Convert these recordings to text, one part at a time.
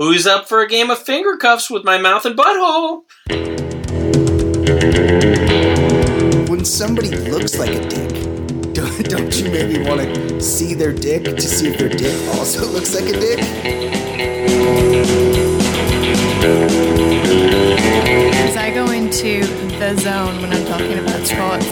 Who's up for a game of finger cuffs with my mouth and butthole? When somebody looks like a dick, don't you maybe want to see their dick to see if their dick also looks like a dick? Because I go into the zone when I'm talking about sports.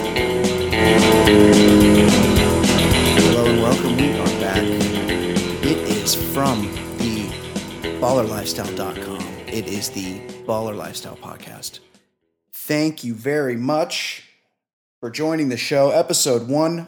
Hello and welcome. We are back. It is from the ballerlifestyle.com. It is the Baller Lifestyle Podcast. Thank you very much for joining the show. Episode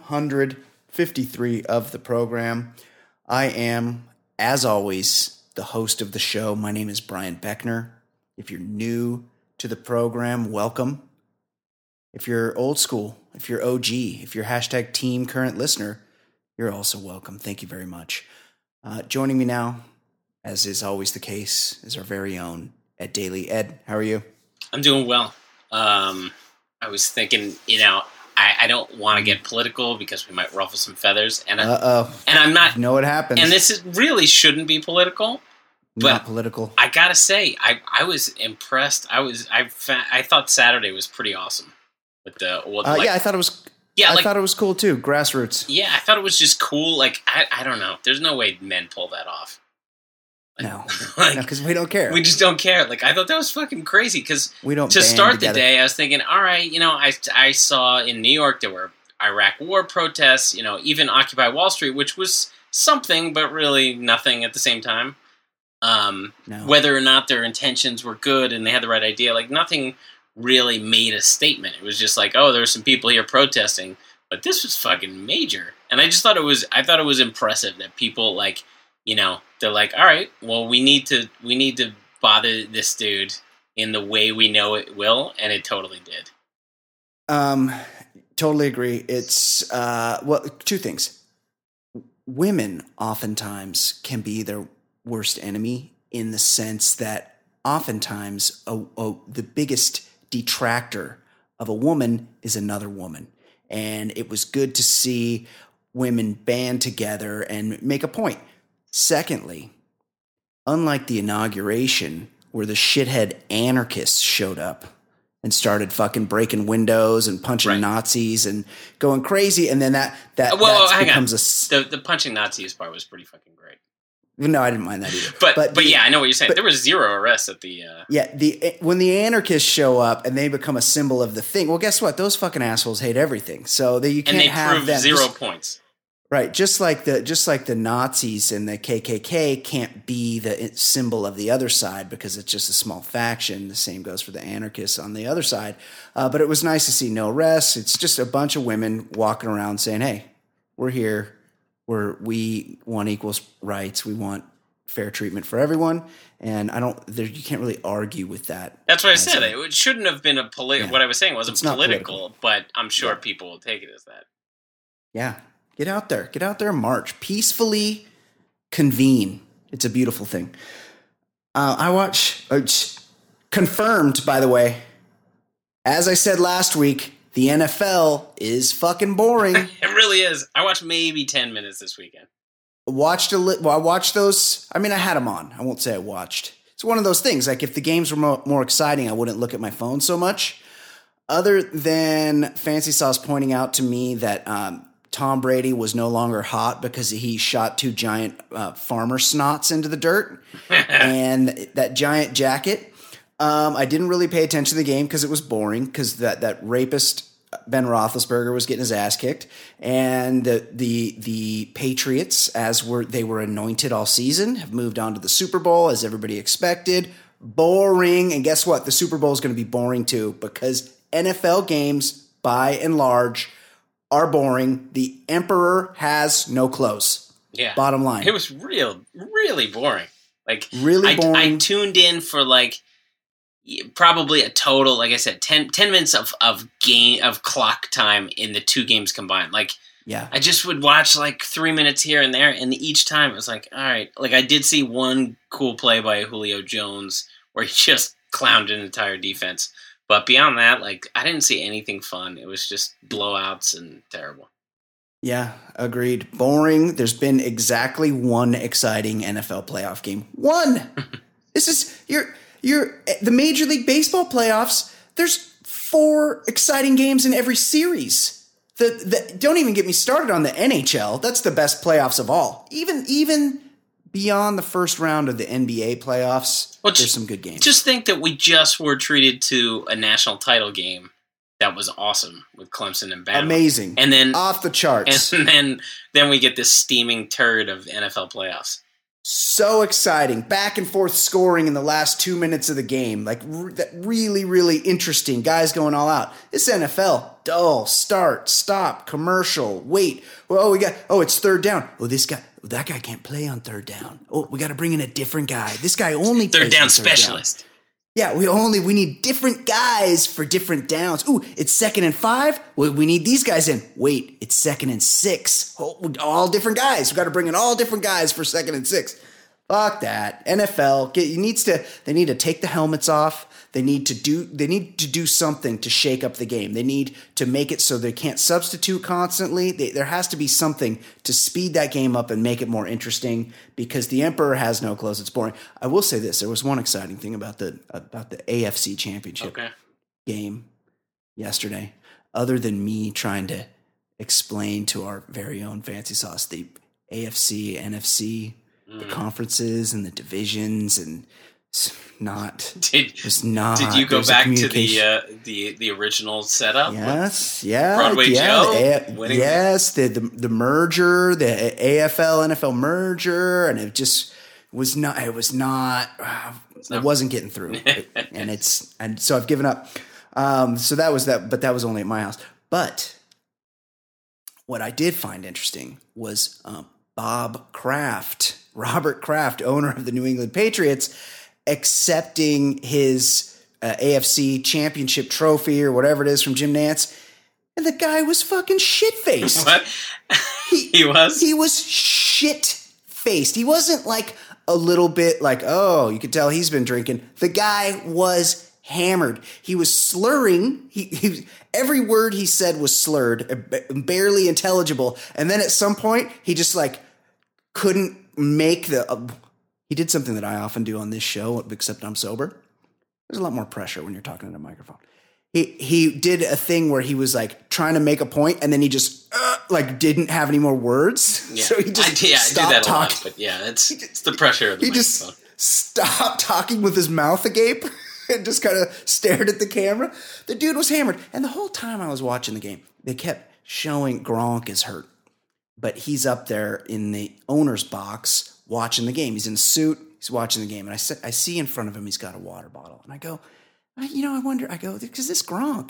153 of the program. I am, as always, the host of the show. My name is Brian Beckner. If you're new to the program, welcome. If you're old school, if you're OG, if you're hashtag team current listener, you're also welcome. Thank you very much. Joining me now, as is always the case, is our very own Ed Daly. Ed, how are you? I'm doing well. I was thinking, I don't want to get political because we might ruffle some feathers. And I'm not. You know what happens. And really shouldn't be political. But not political. I gotta say, I was impressed. I thought Saturday was pretty awesome. With I thought it was. Yeah, I thought it was cool too. Grassroots. Yeah, I thought it was just cool. Like I don't know. There's no way men pull that off. No, because we don't care. We just don't care. Like I thought that was fucking crazy. Because we don't. To start the day, I was thinking, all right, I saw in New York there were Iraq War protests. Even Occupy Wall Street, which was something, but really nothing at the same time. No. Whether or not their intentions were good and they had the right idea, like nothing really made a statement. It was just like, oh, there's some people here protesting, but this was fucking major. And I just thought it was impressive that people they're like, all right, well, we need to bother this dude in the way we know it will, and it totally did. Totally agree. It's two things. Women oftentimes can be their worst enemy in the sense that oftentimes the biggest detractor of a woman is another woman. And it was good to see women band together and make a point. Secondly, unlike the inauguration where the shithead anarchists showed up and started fucking breaking windows and punching Nazis and going crazy, and then that becomes the punching Nazis part was pretty fucking great. No, I didn't mind that either. But yeah, I know what you're saying. There was zero arrests at the... when the anarchists show up and they become a symbol of the thing, well, guess what? Those fucking assholes hate everything. So you can't have them. And they prove 0 points. Right, just like the Nazis and the KKK can't be the symbol of the other side because it's just a small faction. The same goes for the anarchists on the other side. But it was nice to see no arrests. It's just a bunch of women walking around saying, "Hey, we're here. We want equal rights. We want fair treatment for everyone." And you can't really argue with that. That's what I said. It shouldn't have been what I was saying wasn't political, but I'm sure people will take it as that. Yeah. Get out there and march. Peacefully convene. It's a beautiful thing. I watch, confirmed, by the way, as I said last week, the NFL is fucking boring. It really is. I watched maybe 10 minutes this weekend. I watched those. I mean, I had them on. I won't say I watched. It's one of those things. Like if the games were more exciting, I wouldn't look at my phone so much. Other than Fancy Sauce pointing out to me that Tom Brady was no longer hot because he shot 2 giant farmer snots into the dirt and that giant jacket. I didn't really pay attention to the game because it was boring because that rapist Ben Roethlisberger was getting his ass kicked, and the Patriots, they were anointed all season, have moved on to the Super Bowl as everybody expected. Boring, and guess what? The Super Bowl is going to be boring too because NFL games, by and large, are boring. The emperor has no clothes. Yeah. Bottom line. It was really boring. Like really boring. I tuned in for probably a total, like I said, 10 minutes of clock time in the 2 games combined. I just would watch 3 minutes here and there, and each time it was like, all right. Like I did see one cool play by Julio Jones where he just clowned an entire defense. But beyond that, I didn't see anything fun. It was just blowouts and terrible. Yeah, agreed. Boring. There's been exactly one exciting NFL playoff game. One! This is you're the Major League Baseball playoffs. There's 4 exciting games in every series. Don't even get me started on the NHL. That's the best playoffs of all. Even beyond the first round of the NBA playoffs, there's some good games. Just think that we just were treated to a national title game that was awesome with Clemson and Bama. Amazing. And then off the charts. And then we get this steaming turd of NFL playoffs. So exciting. Back and forth scoring in the last 2 minutes of the game. Like really, really interesting. Guys going all out. This NFL, dull, start, stop, commercial, wait. It's third down. That guy can't play on third down. Oh, we got to bring in a different guy. This guy only third plays down on third specialist. Down. Yeah, we need different guys for different downs. Ooh, it's 2nd and 5. Well, we need these guys in. Wait, it's 2nd and 6. Oh, all different guys. We got to bring in all different guys for 2nd and 6. Fuck that. NFL they need to take the helmets off. They need to do something to shake up the game. They need to make it so they can't substitute constantly. There has to be something to speed that game up and make it more interesting because the Emperor has no clothes. It's boring. I will say this. There was one exciting thing about the AFC Championship game yesterday, other than me trying to explain to our very own Fancy Sauce the AFC, NFC, the conferences and the divisions and Did you go back to the original setup? Yes, Broadway Joe. The merger, the AFL NFL merger, and it just was not. It was not. It wasn't getting through, and so I've given up. So that was that, but that was only at my house. But what I did find interesting was Robert Kraft, owner of the New England Patriots, accepting his AFC championship trophy or whatever it is from Jim Nantz. And the guy was fucking shit-faced. What? He was? He was shit-faced. He wasn't like a little bit like, oh, you could tell he's been drinking. The guy was hammered. He was slurring. Every word he said was slurred, barely intelligible. And then at some point, he just like couldn't make he did something that I often do on this show, except I'm sober. There's a lot more pressure when you're talking in a microphone. He did a thing where he was like trying to make a point, and then he just like didn't have any more words. Yeah. So he just stopped I do that talking. A lot, but yeah, it's the pressure of the microphone. Just stopped talking with his mouth agape and just kind of stared at the camera. The dude was hammered, and the whole time I was watching the game, they kept showing Gronk is hurt, but he's up there in the owner's box watching the game. He's in a suit. He's watching the game. And I see in front of him, he's got a water bottle. And I go, I wonder, because this Gronk,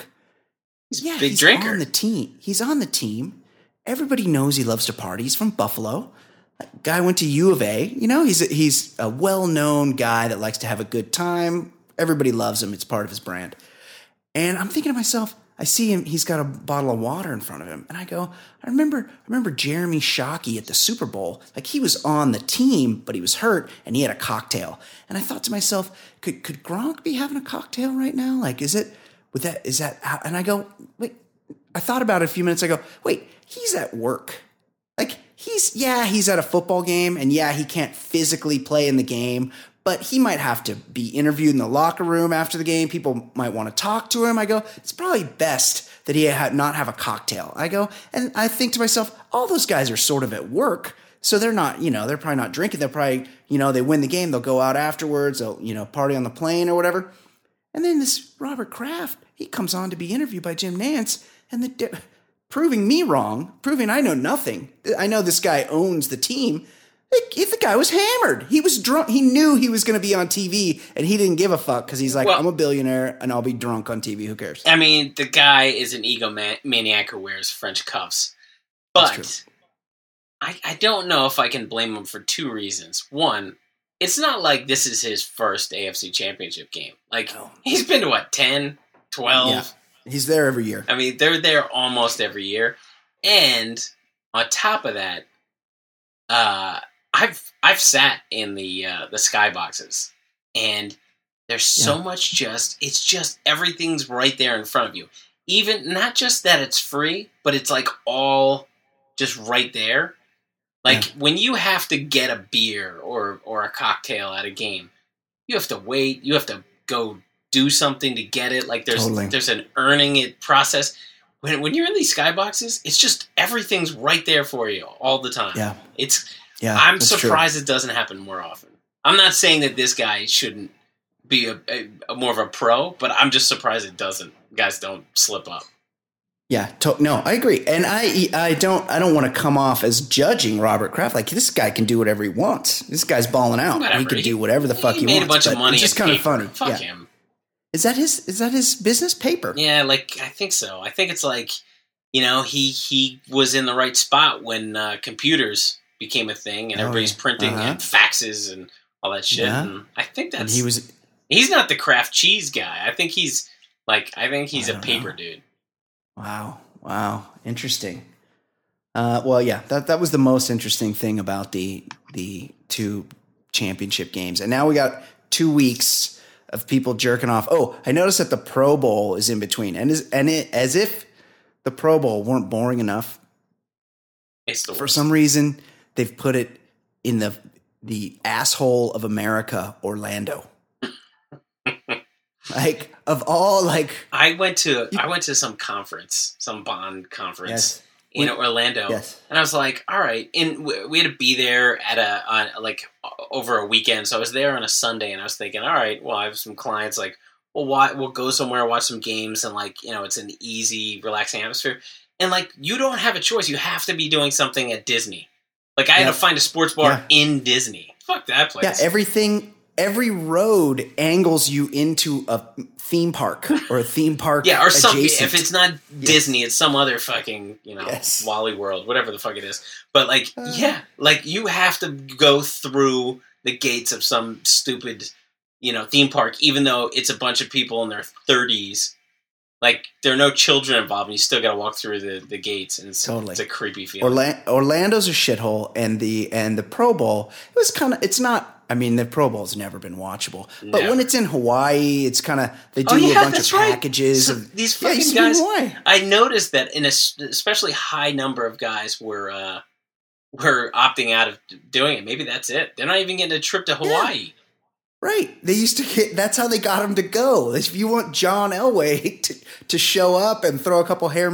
he's drinker. On the team. He's on the team. Everybody knows he loves to party. He's from Buffalo. That guy went to U of A. He's a well-known guy that likes to have a good time. Everybody loves him. It's part of his brand. And I'm thinking to myself, I see him, he's got a bottle of water in front of him. And I go, I remember Jeremy Shockey at the Super Bowl. Like he was on the team, but he was hurt and he had a cocktail. And I thought to myself, could Gronk be having a cocktail right now? Like, is that how? And I go, wait, I thought about it a few minutes. I go, wait, he's at work. Like he's at a football game and he can't physically play in the game, but he might have to be interviewed in the locker room after the game. People might want to talk to him. I go, it's probably best that he not have a cocktail. I go, and I think to myself, all those guys are sort of at work. So they're not, they're probably not drinking. They're probably, they win the game. They'll go out afterwards. They'll, party on the plane or whatever. And then this Robert Kraft, he comes on to be interviewed by Jim Nantz and proving me wrong, proving I know nothing. I know this guy owns the team. If the guy was hammered, he was drunk. He knew he was going to be on TV, and he didn't give a fuck because he's like, I'm a billionaire, and I'll be drunk on TV. Who cares? I mean, the guy is an egomaniac who wears French cuffs. But I don't know if I can blame him for 2 reasons. One, it's not like this is his first AFC Championship game. Like, he's been to, 10, 12? Yeah, he's there every year. I mean, they're there almost every year. And on top of that, I've sat in the skyboxes, and there's so much it's just everything's right there in front of you. Even not just that it's free, but it's like all just right there. Like when you have to get a beer or a cocktail at a game, you have to wait. You have to go do something to get it. Like Totally. there's an earning it process. When you're in these skyboxes, it's just everything's right there for you all the time. Yeah. I'm that's surprised it doesn't happen more often. I'm not saying that this guy shouldn't be a more of a pro, but I'm just surprised it doesn't. Guys don't slip up. Yeah, no, I agree, and I don't want to come off as judging Robert Kraft. Like, this guy can do whatever he wants. This guy's balling out. Whatever. He can do whatever the fuck he wants. Made a bunch of money. It's just kind of funny. Fuck him. Is that his business paper? Yeah, like I think so. I think it's like, he was in the right spot when computers became a thing and everybody's printing and faxes and all that shit. Yeah. And I think he's not the Kraft cheese guy. I think he's a paper dude. Wow. Interesting. Well, yeah, that was the most interesting thing about the two championship games. And now we got 2 weeks of people jerking off. Oh, I noticed that the Pro Bowl is in between. As if the Pro Bowl weren't boring enough. For some reason, they've put it in the asshole of America, Orlando. Like, of all, like, I went to some conference, some Bond conference in Orlando, and I was like, all right, and we had to be there at over a weekend, so I was there on a Sunday, and I was thinking, all right, well, I have some clients, like, well, we'll go somewhere, watch some games, and like, it's an easy, relaxing atmosphere, and like, you don't have a choice, you have to be doing something at Disney. Like, I had to find a sports bar in Disney. Fuck that place. Yeah, every road angles you into a theme park or a theme park. Yeah, or something. Adjacent. If it's not Disney, it's some other fucking, Wally World, whatever the fuck it is. But like, like you have to go through the gates of some stupid, theme park, even though it's a bunch of people in their 30s. Like, there are no children involved, and you still got to walk through the gates, and it's a creepy feeling. Orlando's a shithole, and the Pro Bowl, it was kind of, it's not. I mean, the Pro Bowl's never been watchable, but when it's in Hawaii, it's kind of they do a bunch of packages. So these fucking guys. I noticed that in especially high number of guys were opting out of doing it. Maybe that's it. They're not even getting a trip to Hawaii. Yeah. Right. They used to get, that's how they got him to go. If you want John Elway to show up and throw a couple Hail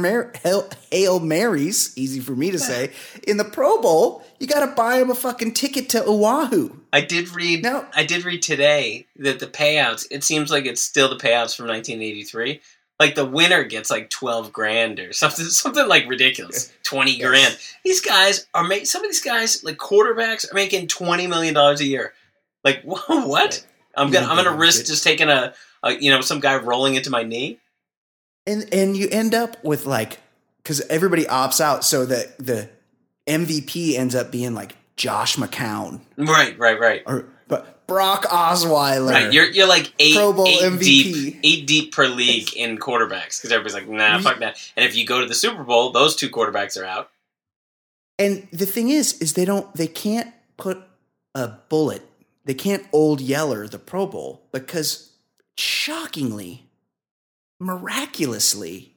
Marys, easy for me to say, in the Pro Bowl, you got to buy him a fucking ticket to Oahu. I did read today that the payouts, it seems like it's still the payouts from 1983. Like the winner gets like 12 grand or something like ridiculous. 20 grand. These guys some of these guys, like quarterbacks, are making $20 million a year. Like, what? I'm gonna risk just taking some guy rolling into my knee. And you end up with like, because everybody opts out, so that the MVP ends up being like Josh McCown. Right. But Brock Osweiler. Right, you're like Pro Bowl eight MVP. deep per league in quarterbacks, because everybody's like, nah, fuck that. And if you go to the Super Bowl, those two quarterbacks are out. And the thing is they can't put a bullet. They can't Old Yeller the Pro Bowl because, shockingly, miraculously,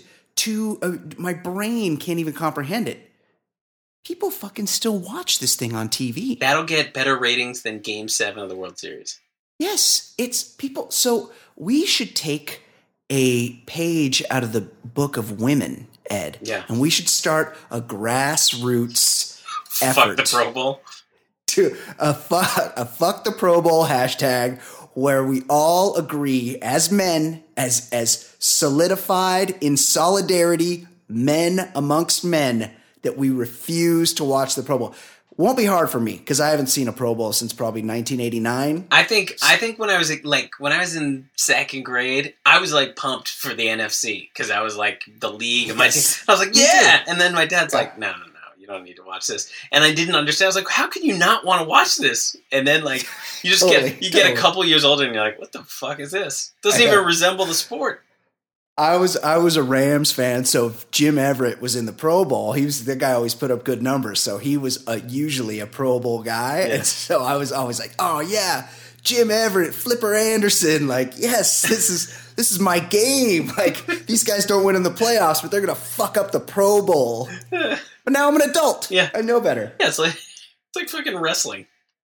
my brain can't even comprehend it. People fucking still watch this thing on TV. That'll get better ratings than Game 7 of the World Series. Yes, it's people. So we should take a page out of the Book of Women, Ed. Yeah. And we should start a grassroots effort. Fuck the Pro Bowl. To a fuck the Pro Bowl hashtag, where we all agree as men, as solidified in solidarity, men amongst men, that we refuse to watch the Pro Bowl. Won't be hard for me because I haven't seen a Pro Bowl since probably 1989. I think when I was in second grade, I was like pumped for the NFC because I was like the league of my team. I was like, yeah, and then my dad's like, no. You don't need to watch this. And I didn't understand. I was like, how can you not want to watch this? And then like you just get a couple years older and you're like, what the fuck is this? Doesn't even resemble the sport. I was a Rams fan, so if Jim Everett was in the Pro Bowl, he was the guy who always put up good numbers, so he was usually a Pro Bowl guy. Yeah. And so I was always like, oh yeah, Jim Everett, Flipper Anderson, like, yes, this is my game. Like, these guys don't win in the playoffs, but they're gonna fuck up the Pro Bowl. But now I'm an adult. Yeah. I know better. Yeah, it's like fucking wrestling.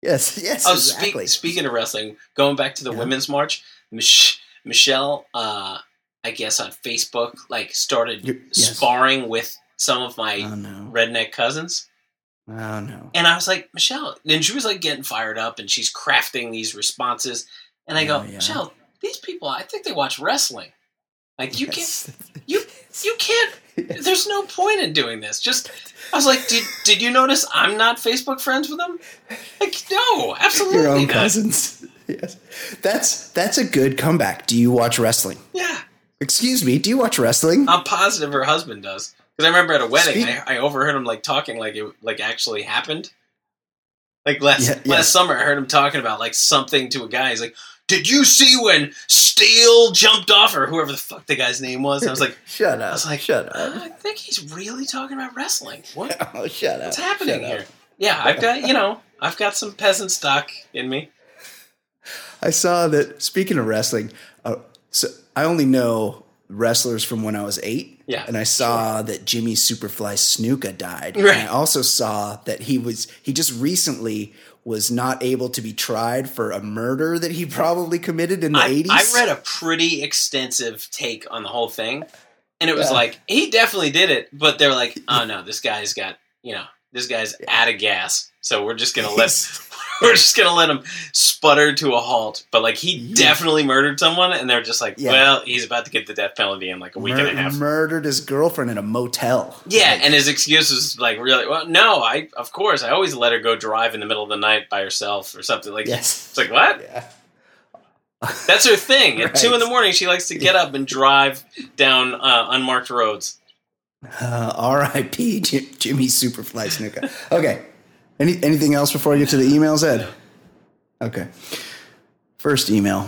Yes, yes, Oh, exactly. speaking of wrestling, going back to the women's march, Michelle, I guess on Facebook, like started Yes. sparring with some of my Oh, no. redneck cousins. Oh, no. And I was like, Michelle, and she was like getting fired up and she's crafting these responses. And I go, Yeah. Michelle, these people, I think they watch wrestling. Like you Yes. you can't, there's no point in doing this. I was like, did you notice I'm not Facebook friends with them? Like, no, absolutely Your own not. cousins. Yes. That's a good comeback. Do you watch wrestling? Yeah. Excuse me, do you watch wrestling? I'm positive her husband does. Because I remember at a wedding, I overheard him like talking like it like actually happened. Like last summer, I heard him talking about like something to a guy. He's like, "Did you see when Steel jumped off, or whoever the fuck the guy's name was?" And I was like, Shut up. I was like, shut up. I think he's really talking about wrestling. What? Oh, shut up. What's happening Shut here? up. Yeah, I've got some peasant stock in me. I saw that, speaking of wrestling, so I only know wrestlers from when I was 8. Yeah, and I saw that Jimmy Superfly Snuka died. Right. And I also saw that he just recently was not able to be tried for a murder that he probably committed in the 80s. I read a pretty extensive take on the whole thing, and it was like, he definitely did it, but they're like, oh no, this guy's got, this guy's out of gas, so we're just gonna let him sputter to a halt. But like, he definitely murdered someone, and they're just like, well, he's about to get the death penalty in like a week and a half. Murdered his girlfriend in a motel. Yeah, and his excuse was like, really, well, no, of course, I always let her go drive in the middle of the night by herself or something. Like, it's like, what? Yeah. That's her thing. Right. At 2 a.m, she likes to get up and drive down unmarked roads. R.I.P. Jimmy Superfly Snuka. Okay. Anything else before I get to the emails, Ed? Okay. First email.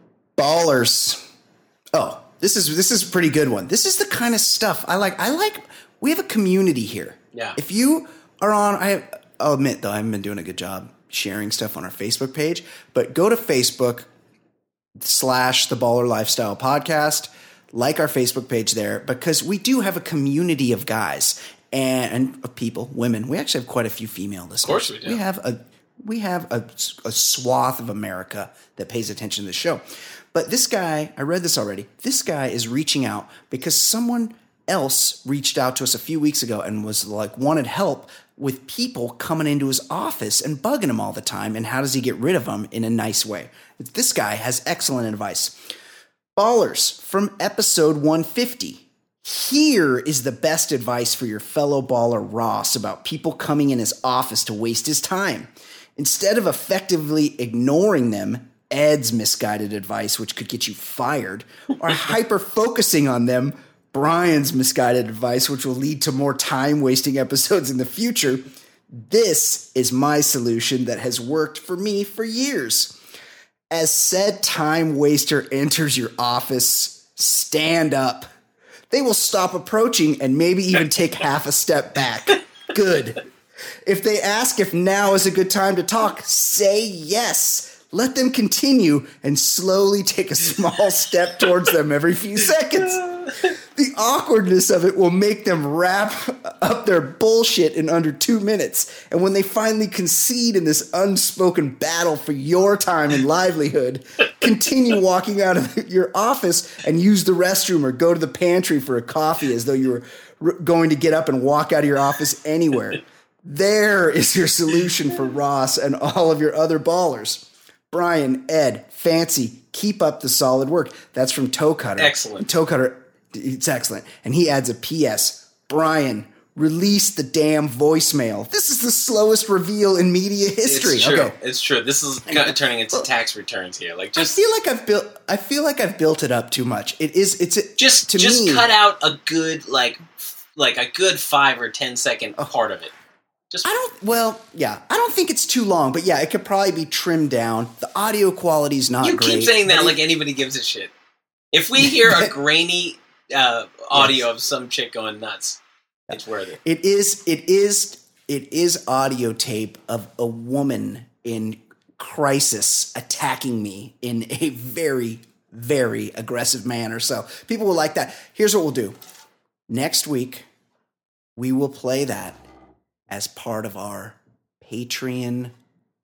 Ballers. Oh, this is a pretty good one. This is the kind of stuff I like. We have a community here. Yeah. If you are on, I'll admit though, I haven't been doing a good job sharing stuff on our Facebook page, but go to Facebook / The Baller Lifestyle Podcast. Like our Facebook page there, because we do have a community of guys and of people, women. We actually have quite a few female listeners. Of course we do. We have a swath of America that pays attention to the show. But this guy, I read this already. This guy is reaching out because someone else reached out to us a few weeks ago and was like, wanted help with people coming into his office and bugging him all the time. And how does he get rid of them in a nice way? This guy has excellent advice. Ballers, from episode 150. Here is the best advice for your fellow baller Ross about people coming in his office to waste his time. Instead of effectively ignoring them, Ed's misguided advice, which could get you fired, or hyper-focusing on them, Brian's misguided advice, which will lead to more time-wasting episodes in the future. This is my solution that has worked for me for years. As said time waster enters your office, stand up. They will stop approaching and maybe even take half a step back. Good. If they ask if now is a good time to talk, say yes. Let them continue and slowly take a small step towards them every few seconds. The awkwardness of it will make them wrap up their bullshit in under 2 minutes. And when they finally concede in this unspoken battle for your time and livelihood, continue walking out of your office and use the restroom or go to the pantry for a coffee as though you were going to get up and walk out of your office anywhere. There is your solution for Ross and all of your other ballers. Brian, Ed, Fancy, keep up the solid work. That's from Toe Cutter. Excellent. Toe Cutter, it's excellent. And he adds a PS. Brian, release the damn voicemail. This is the slowest reveal in media history. It's true. Okay. It's true. This is kind of turning into tax returns here. Like, just I feel like I've built it up too much. just cut out a good like a good 5 or 10 second part of it. I don't think it's too long, but yeah, it could probably be trimmed down. The audio quality is not great. You keep saying that like anybody gives a shit. If we hear a grainy audio of some chick going nuts, it's worth it. It is audio tape of a woman in crisis attacking me in a very, very aggressive manner. So people will like that. Here's what we'll do. Next week, we will play that as part of our Patreon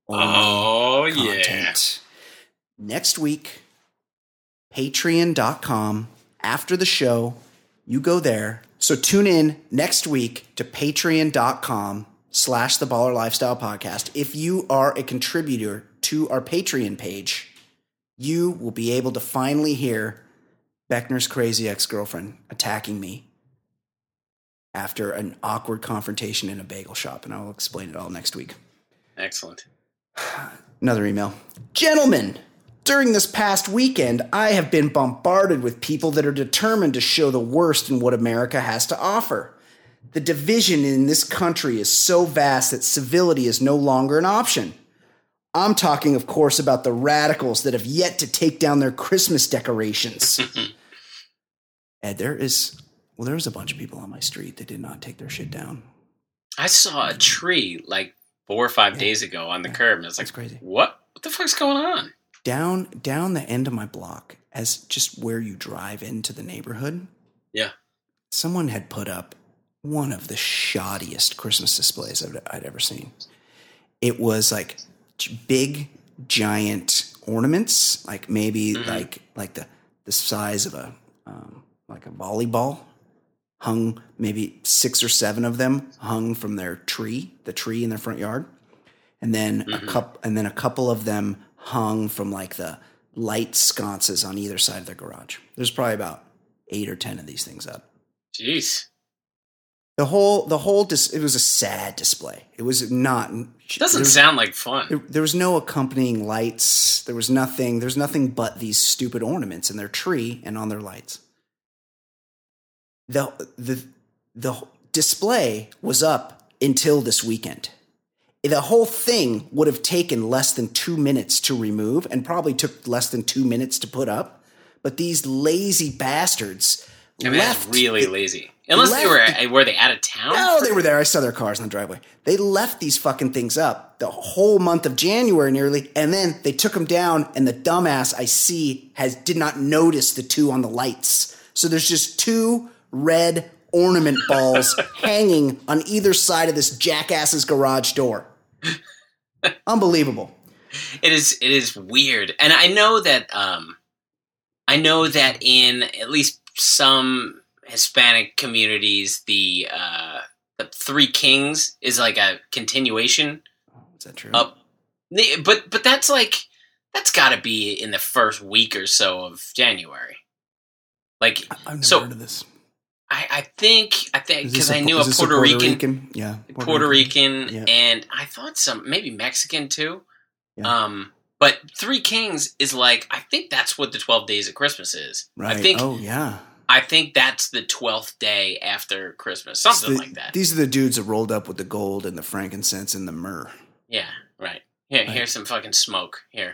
only yeah. content. Next week, patreon.com. After the show, you go there. So tune in next week to patreon.com/The Baller Lifestyle Podcast. If you are a contributor to our Patreon page, you will be able to finally hear Beckner's crazy ex-girlfriend attacking me after an awkward confrontation in a bagel shop, and I'll explain it all next week. Excellent. Another email. Gentlemen, during this past weekend, I have been bombarded with people that are determined to show the worst in what America has to offer. The division in this country is so vast that civility is no longer an option. I'm talking, of course, about the radicals that have yet to take down their Christmas decorations. And there was a bunch of people on my street that did not take their shit down. I saw a tree like 4 or 5 days ago on the curb, and I was like, That's crazy. What the fuck's going on? Down the end of my block, as just where you drive into the neighborhood. Yeah. Someone had put up one of the shoddiest Christmas displays I'd ever seen. It was like big, giant ornaments, like maybe like the size of a volleyball, hung maybe 6 or 7 of them hung from the tree in their front yard, and then a couple of them hung from like the light sconces on either side of their garage. There's probably about 8 or 10 of these things up. Jeez. It was a sad display. It was not. Doesn't sound like fun. There was no accompanying lights. There's nothing but these stupid ornaments in their tree and on their lights. The display was up until this weekend. The whole thing would have taken less than 2 minutes to remove and probably took less than 2 minutes to put up. But these lazy bastards left. Really lazy. Unless were they out of town? No, they were there. I saw their cars in the driveway. They left these fucking things up the whole month of January nearly, and then they took them down, and the dumbass I see did not notice the 2 on the lights. So there's just 2 red ornament balls hanging on either side of this jackass's garage door. Unbelievable. It is weird. And I know that in at least some Hispanic communities, the Three Kings is like a continuation. Is that true? But that's got to be in the first week or so of January. Like, I've never heard of this. I think because I knew a Puerto Rican, Puerto Rican, yeah. And I thought maybe Mexican too. Yeah. But Three Kings is like, I think that's what the 12 days of Christmas is. Right. I think that's the 12th day after Christmas, something like that. These are the dudes that rolled up with the gold and the frankincense and the myrrh. Yeah, right. Here's some fucking smoke. Here,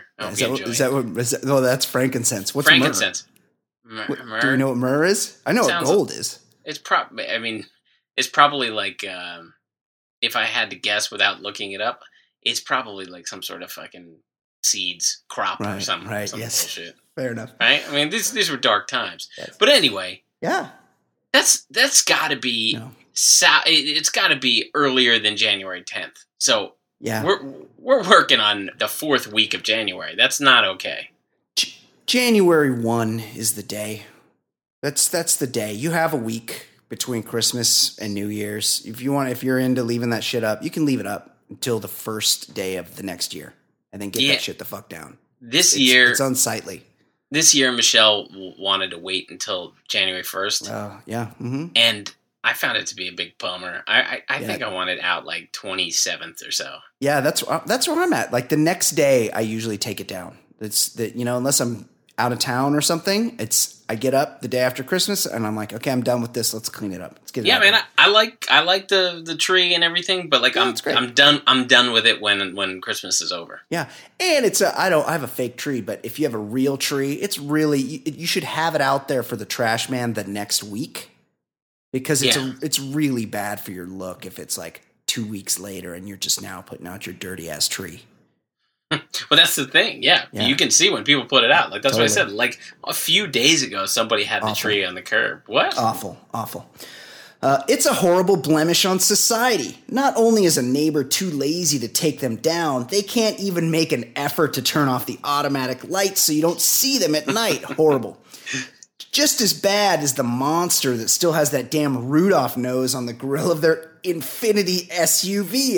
that's frankincense. What's frankincense? Myrrh? Do you know what myrrh is? I know what gold is. It's probably like, if I had to guess without looking it up, it's probably like some sort of fucking seeds crop or something. Right. Some yes. bullshit. Fair enough. Right. I mean, these were dark times. Yes. But anyway. Yeah. That's got to be. No. It's got to be earlier than January 10th. So yeah, we're working on the 4th week of January. That's not okay. January 1 is the day. That's the day. You have a week between Christmas and New Year's. If you're into leaving that shit up, you can leave it up until the first day of the next year, and then get that shit the fuck down. This year, it's unsightly. This year, Michelle wanted to wait until January 1st. Oh, yeah. Mm-hmm. And I found it to be a big bummer. I think I wanted out like 27th or so. Yeah, that's where I'm at. Like the next day, I usually take it down. It's that, unless I'm out of town or something, I get up the day after Christmas and I'm like, okay, I'm done with this. Let's clean it up. Let's get it. Yeah, man, I like the tree and everything, but like I'm done with it when Christmas is over. Yeah, and I have a fake tree, but if you have a real tree, it's really you should have it out there for the trash man the next week, because it's really bad for your look if it's like 2 weeks later and you're just now putting out your dirty ass tree. Well, that's the thing. Yeah. You can see when people put it out. Like that's what I said. Like a few days ago, somebody had the tree on the curb. What? Awful. It's a horrible blemish on society. Not only is a neighbor too lazy to take them down, they can't even make an effort to turn off the automatic lights so you don't see them at night. Horrible. Just as bad as the monster that still has that damn Rudolph nose on the grill of their Infinity SUV.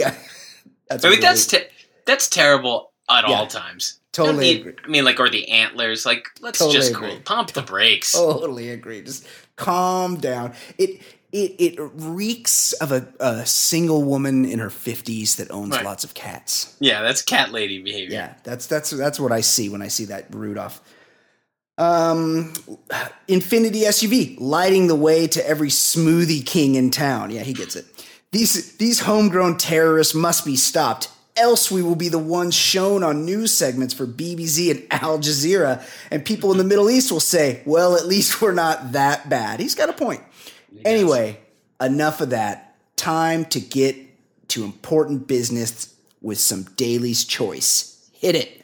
That's terrible at all times. Totally agree. I mean, like, or the antlers. Like, let's Totally just agree. pump the brakes. Totally agree. Just calm down. It reeks of a single woman in her 50s that owns lots of cats. Yeah, that's cat lady behavior. Yeah, that's what I see when I see that Rudolph. Infinity SUV lighting the way to every smoothie king in town. Yeah, he gets it. These homegrown terrorists must be stopped. Else we will be the ones shown on news segments for BBC and Al Jazeera, and people in the Middle East will say, well, at least we're not that bad. He's got a point. Anyway, enough of that. Time to get to important business with some Daly's Choice. Hit it.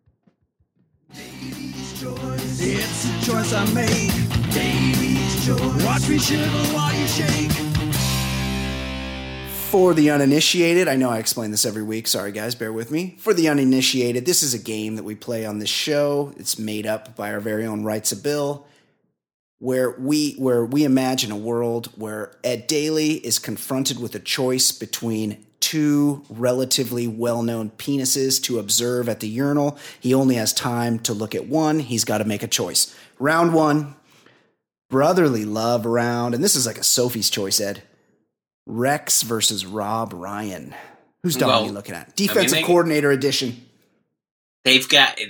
Daly's Choice. It's a choice I make. Daly's Choice. Watch me shiver while you shake. For the uninitiated, I know I explain this every week. Sorry, guys, bear with me. For the uninitiated, this is a game that we play on this show. It's made up by our very own Writes a Bill, where we imagine a world where Ed Daly is confronted with a choice between two relatively well-known penises to observe at the urinal. He only has time to look at one. He's got to make a choice. Round one, brotherly love round. And this is like a Sophie's Choice, Ed. Rex versus Rob Ryan. Who's dog are you looking at? Defensive coordinator edition. One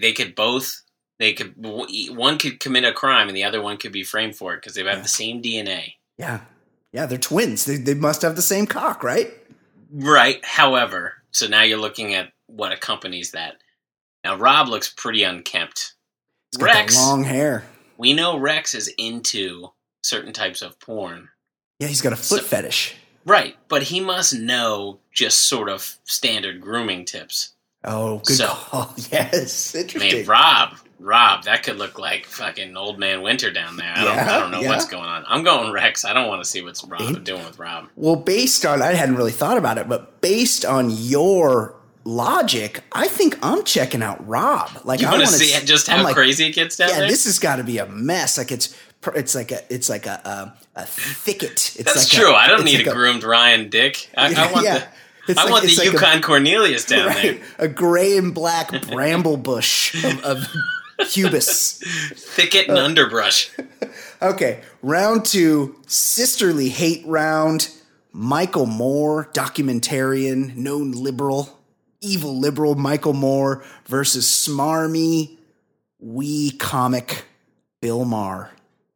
could commit a crime and the other one could be framed for it because they have the same DNA. Yeah, they're twins. They must have the same cock, right? Right. However, so now you're looking at what accompanies that. Now, Rob looks pretty unkempt. He's got that long hair. We know Rex is into certain types of porn. Yeah, he's got a foot fetish. Right, but he must know just sort of standard grooming tips. Oh, good call. Yes, interesting. Man, Rob, that could look like fucking Old Man Winter down there. I don't know what's going on. I'm going Rex. I don't want to see what's Rob doing with Rob. Well, based on, I hadn't really thought about it, but based on your logic, I think I'm checking out Rob. Like, you want to see just how crazy it gets down there? Yeah, this has got to be a mess. Like it's like a thicket. That's true. I don't need a groomed Ryan dick. I want the Yukon Cornelius down there. A gray and black bramble bush of pubis. Thicket and underbrush. Okay, round two, sisterly hate round. Michael Moore, documentarian, known liberal, evil liberal Michael Moore versus smarmy, wee comic Bill Maher.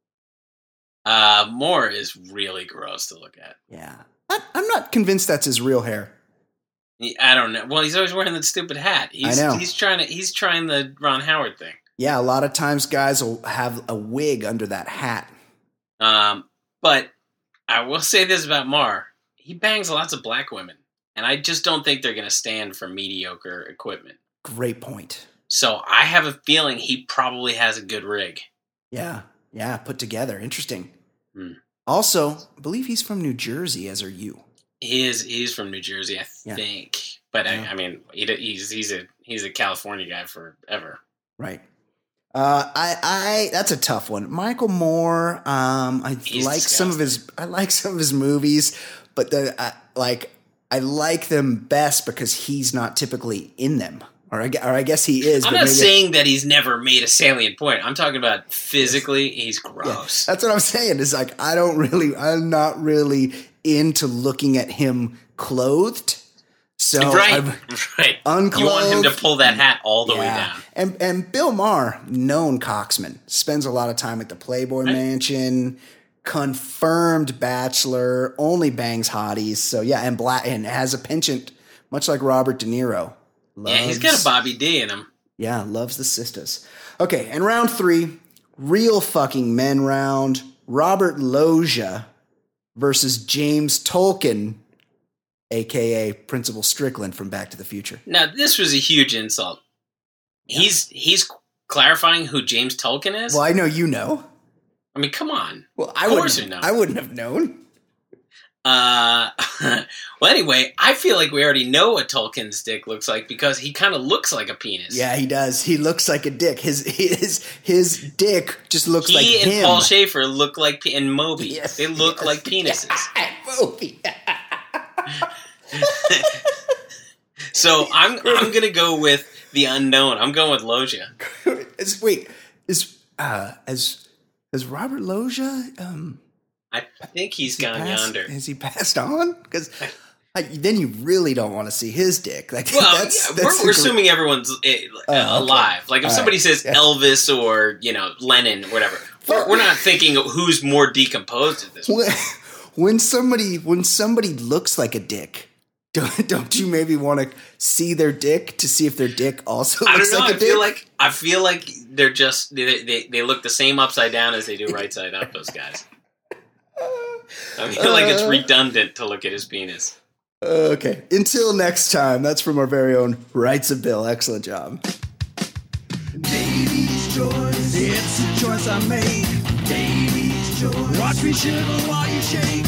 Moore is really gross to look at. Yeah. I'm not convinced that's his real hair. I don't know. Well, he's always wearing that stupid hat. I know. He's trying the Ron Howard thing. Yeah, a lot of times guys will have a wig under that hat. But I will say this about Maher. He bangs lots of black women. And I just don't think they're going to stand for mediocre equipment. Great point. So I have a feeling he probably has a good rig. Yeah, put together. Interesting. Also, I believe he's from New Jersey, as are you. He's from New Jersey, I think. But I mean, he's a California guy forever. Right. That's a tough one. Michael Moore. I like some of his movies, but I like them best because he's not typically in them. Or I guess he is. I'm not saying that he's never made a salient point. I'm talking about physically, he's gross. Yeah, that's what I'm saying. Is like I'm not really into looking at him clothed. So right. Unclothed. You want him to pull that hat all the way down. And Bill Maher, known cocksman, spends a lot of time at the Playboy Mansion. Confirmed bachelor, only bangs hotties. So yeah, and has a penchant, much like Robert De Niro. He's got a Bobby D in him. Yeah, loves the sisters. Okay, and round three, real fucking men round. Robert Loggia versus James Tolkien, a.k.a. Principal Strickland from Back to the Future. Now, this was a huge insult. Yeah. He's clarifying who James Tolkien is? Well, I know you know. I mean, come on. Well, I wouldn't have known. Well, anyway, I feel like we already know what Tolkien's dick looks like because he kind of looks like a penis. Yeah, he does. He looks like a dick. His dick just looks like him. He and Paul Schaefer look like, and Moby. Yes, they look like penises. Moby. So I'm gonna go with the unknown. I'm going with Loggia. Is Robert Loggia? I think he's gone yonder. Has he passed on? Because then you really don't want to see his dick. Like, well, we're assuming everyone's alive. Like if somebody says Elvis or Lennon or whatever, we're not thinking of who's more decomposed at this point. When somebody looks like a dick, don't you maybe want to see their dick to see if their dick also looks like a dick? I feel like they're just they look the same upside down as they do right side up. Those guys. I feel like it's redundant to look at his penis. Okay. Until next time, that's from our very own Writes a Bill. Excellent job. Davey's Choice. It's a choice I make. Davey's Choice. Watch me shiver while you shake.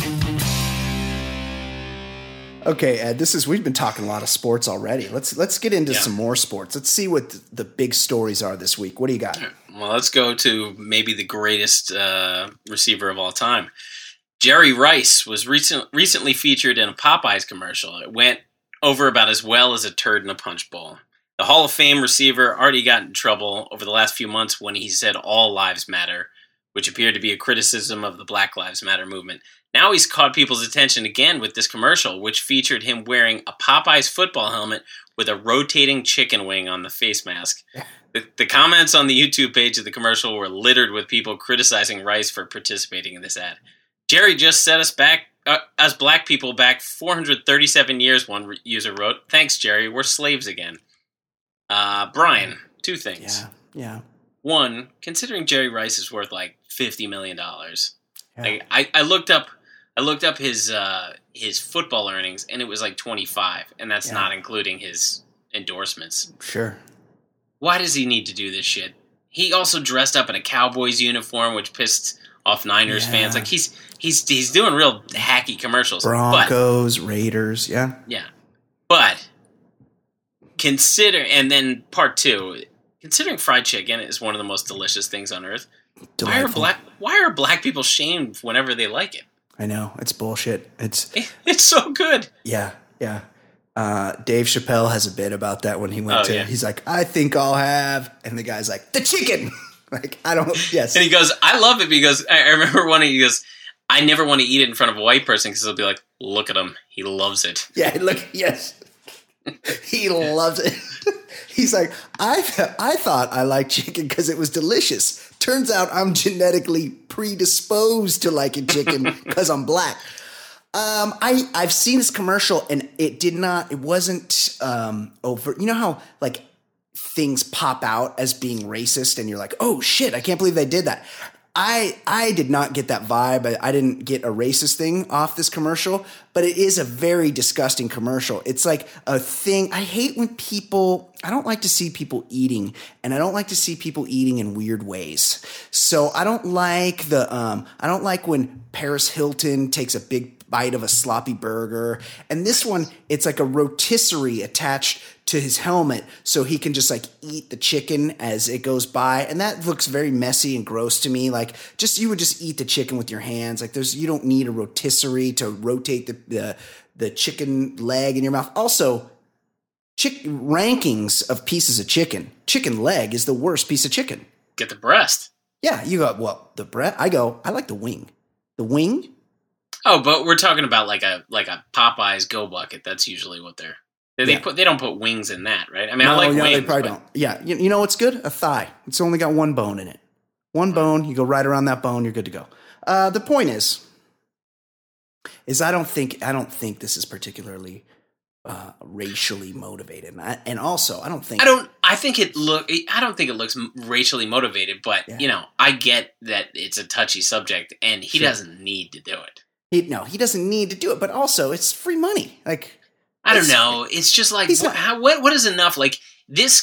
Okay, Ed, we've been talking a lot of sports already. Let's get into some more sports. Let's see what the big stories are this week. What do you got? Well, let's go to maybe the greatest receiver of all time. Jerry Rice was recently featured in a Popeyes commercial. It went over about as well as a turd in a punch bowl. The Hall of Fame receiver already got in trouble over the last few months when he said all lives matter, which appeared to be a criticism of the Black Lives Matter movement. Now he's caught people's attention again with this commercial, which featured him wearing a Popeyes football helmet with a rotating chicken wing on the face mask. The comments on the YouTube page of the commercial were littered with people criticizing Rice for participating in this ad. Jerry just set us back, as black people, back 437 years, one user wrote. Thanks, Jerry. We're slaves again. Brian, two things. Yeah. One, considering Jerry Rice is worth like $50 million. Yeah. I looked up his football earnings, and it was like 25, and that's not including his endorsements. Sure. Why does he need to do this shit? He also dressed up in a Cowboys uniform, which pissed off Niners fans. Like he's doing real hacky commercials. Broncos, Raiders, yeah. Yeah. But and then part two, considering fried chicken is one of the most delicious things on earth, why are black people shamed whenever they like it? I know, it's bullshit. It's so good. Yeah. Dave Chappelle has a bit about that when he went he's like, I think I'll have, and the guy's like, the chicken. Like, I don't, yes. And he goes, I love it because I remember he goes, I never want to eat it in front of a white person because they'll be like, look at him. He loves it. Yeah, yes. He loves it. He's like, I thought I liked chicken because it was delicious. Turns out I'm genetically predisposed to liking chicken because I'm black. I've seen this commercial and it wasn't over. You know how like things pop out as being racist and you're like, oh shit, I can't believe they did that. I did not get that vibe. I didn't get a racist thing off this commercial, but it is a very disgusting commercial. It's like a thing. I hate when I don't like to see people eating, and I don't like to see people eating in weird ways. So I don't like I don't like when Paris Hilton takes a big bite of a sloppy burger. And this one, it's like a rotisserie attached to his helmet so he can just like eat the chicken as it goes by. And that looks very messy and gross to me. Like you would just eat the chicken with your hands. Like you don't need a rotisserie to rotate the chicken leg in your mouth. Also, rankings of pieces of chicken. Chicken leg is the worst piece of chicken. Get the breast. Yeah, you go, well, the breast. I like the wing. The wing? Oh, but we're talking about like a Popeyes Go Bucket. That's usually what they don't put wings in that, right? I mean, I like wings. They probably don't. Yeah, you know what's good? A thigh. It's only got one bone in it. One bone. You go right around that bone. You're good to go. The point is I don't think this is particularly racially motivated, and also I don't think it looks racially motivated. But I get that it's a touchy subject, and he doesn't need to do it. He doesn't need to do it, but also it's free money. Like, I don't know. It's just like, what is enough? Like, this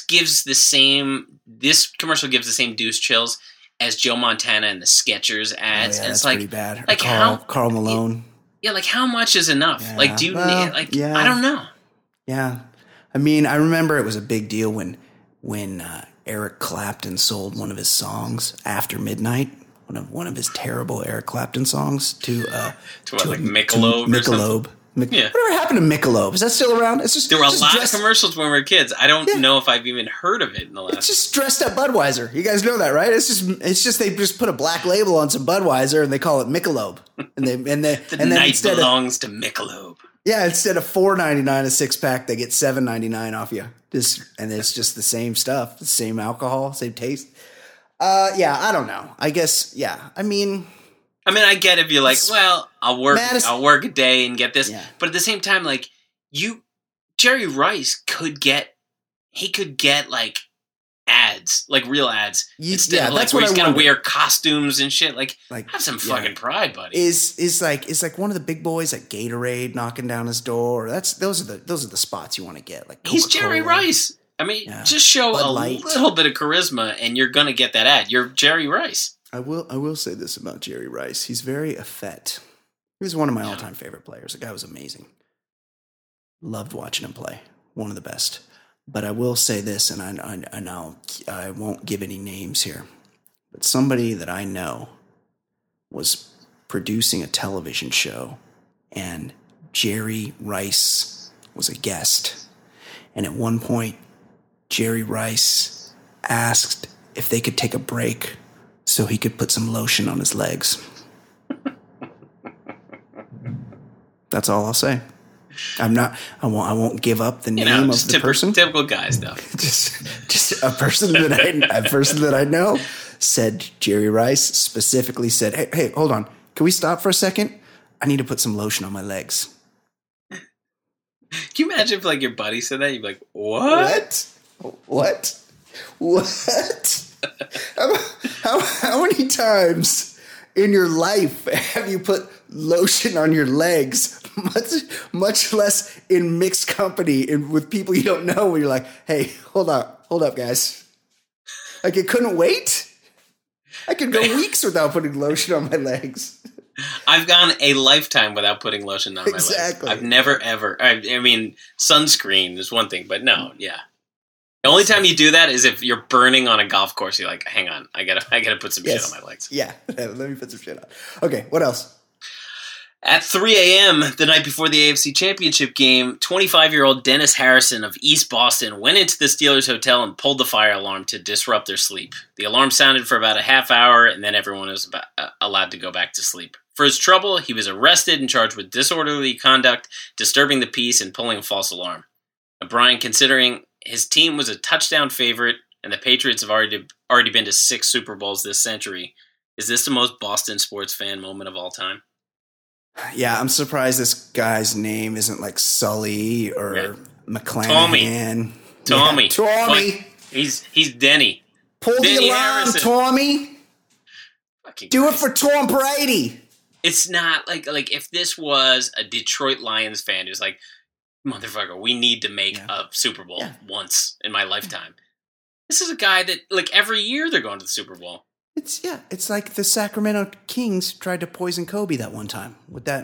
commercial gives the same douche chills as Joe Montana and the Skechers ads. Oh, yeah, and it's that's like, pretty bad. Like Carl Malone. Yeah, like how much is enough? Yeah, Like, do you well, need, like, yeah. I don't know. Yeah. I mean, I remember it was a big deal when Eric Clapton sold one of his songs, After Midnight, one of his terrible Eric Clapton songs to like Michelob or something? Yeah. Whatever happened to Michelob? Is that still around? It's just There were a just lot of commercials when we were kids. I don't know if I've even heard of it in the last. It's just dressed up Budweiser. You guys know that, right? It's just they just put a black label on some Budweiser and they call it Michelob. And The night belongs to Michelob. Yeah, instead of $4.99 a 6-pack, they get $7.99 off you. And it's just the same stuff, the same alcohol, same taste. Yeah, I don't know. I guess, yeah. I mean, I get if you're like, well, I'll work a day and get this. Yeah. But at the same time, like Jerry Rice could get like ads, like real ads. Instead of like that's where what he's I gotta wonder. wear costumes and shit. Like have some yeah. fucking pride, buddy. Is like one of the big boys like Gatorade knocking down his door. Those are the spots you want to get. Like He's Jerry Coca-Cola. Rice. Just show Bud a Light. little bit of charisma and you're gonna get that ad. You're Jerry Rice. I will say this about Jerry Rice. He's very effete. He was one of my all-time favorite players. The guy was amazing. Loved watching him play. One of the best. But I will say this, and I won't give any names here, but somebody that I know was producing a television show, and Jerry Rice was a guest. And at one point, Jerry Rice asked if they could take a break so he could put some lotion on his legs. That's all I'll say. I won't give up the name of the person. Typical guy stuff. just a person that I know said Jerry Rice specifically said, "Hey, hold on. Can we stop for a second? I need to put some lotion on my legs." Can you imagine if like your buddy said that? You'd be like, "What? What? How many times in your life have you put lotion on your legs? Much less in mixed company and with people you don't know, where you're like, "Hey, hold up, guys." Like, it couldn't wait. I could go weeks without putting lotion on my legs. I've gone a lifetime without putting lotion on my legs. I've never ever. I mean, sunscreen is one thing, but no, yeah. The only time you do that is if you're burning on a golf course. You're like, hang on, I gotta put some shit on my legs. Yeah, let me put some shit on. Okay, what else? At 3 a.m. the night before the AFC Championship game, 25-year-old Dennis Harrison of East Boston went into the Steelers hotel and pulled the fire alarm to disrupt their sleep. The alarm sounded for about a half hour, and then everyone was allowed to go back to sleep. For his trouble, he was arrested and charged with disorderly conduct, disturbing the peace, and pulling a false alarm. Now, Brian, considering his team was a touchdown favorite and the Patriots have already been to 6 Super Bowls this century, is this the most Boston sports fan moment of all time? Yeah, I'm surprised this guy's name isn't like Sully or McClanahan. Tommy. Yeah, Tommy. He's Denny. Pull Denny the alarm, Harrison. Tommy. Fucking Do Christ. it for Tom Brady. It's not like if this was a Detroit Lions fan who's like, motherfucker, we need to make a Super Bowl once in my lifetime. This is a guy that like every year they're going to the Super Bowl. It's like the Sacramento Kings tried to poison Kobe that one time with that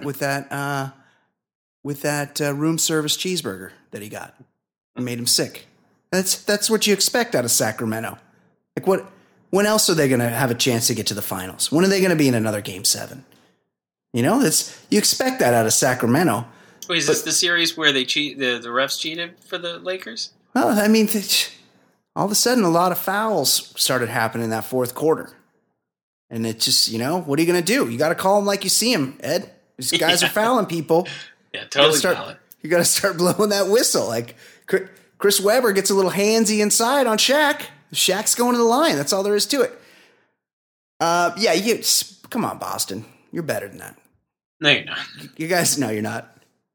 room service cheeseburger that he got. It made him sick. That's what you expect out of Sacramento. Like when else are they going to have a chance to get to the finals? When are they going to be in another Game 7? You know, you expect that out of Sacramento. Wait, is this the series where they cheat? The refs cheated for the Lakers? Well, I mean, all of a sudden, a lot of fouls started happening in that fourth quarter. And it's just, what are you going to do? You got to call them like you see them, Ed. These guys are fouling people. Yeah, totally valid. You got to start blowing that whistle. Like, Chris Webber gets a little handsy inside on Shaq. Shaq's going to the line. That's all there is to it. Come on, Boston. You're better than that. No, you're not. You guys, no, you're not.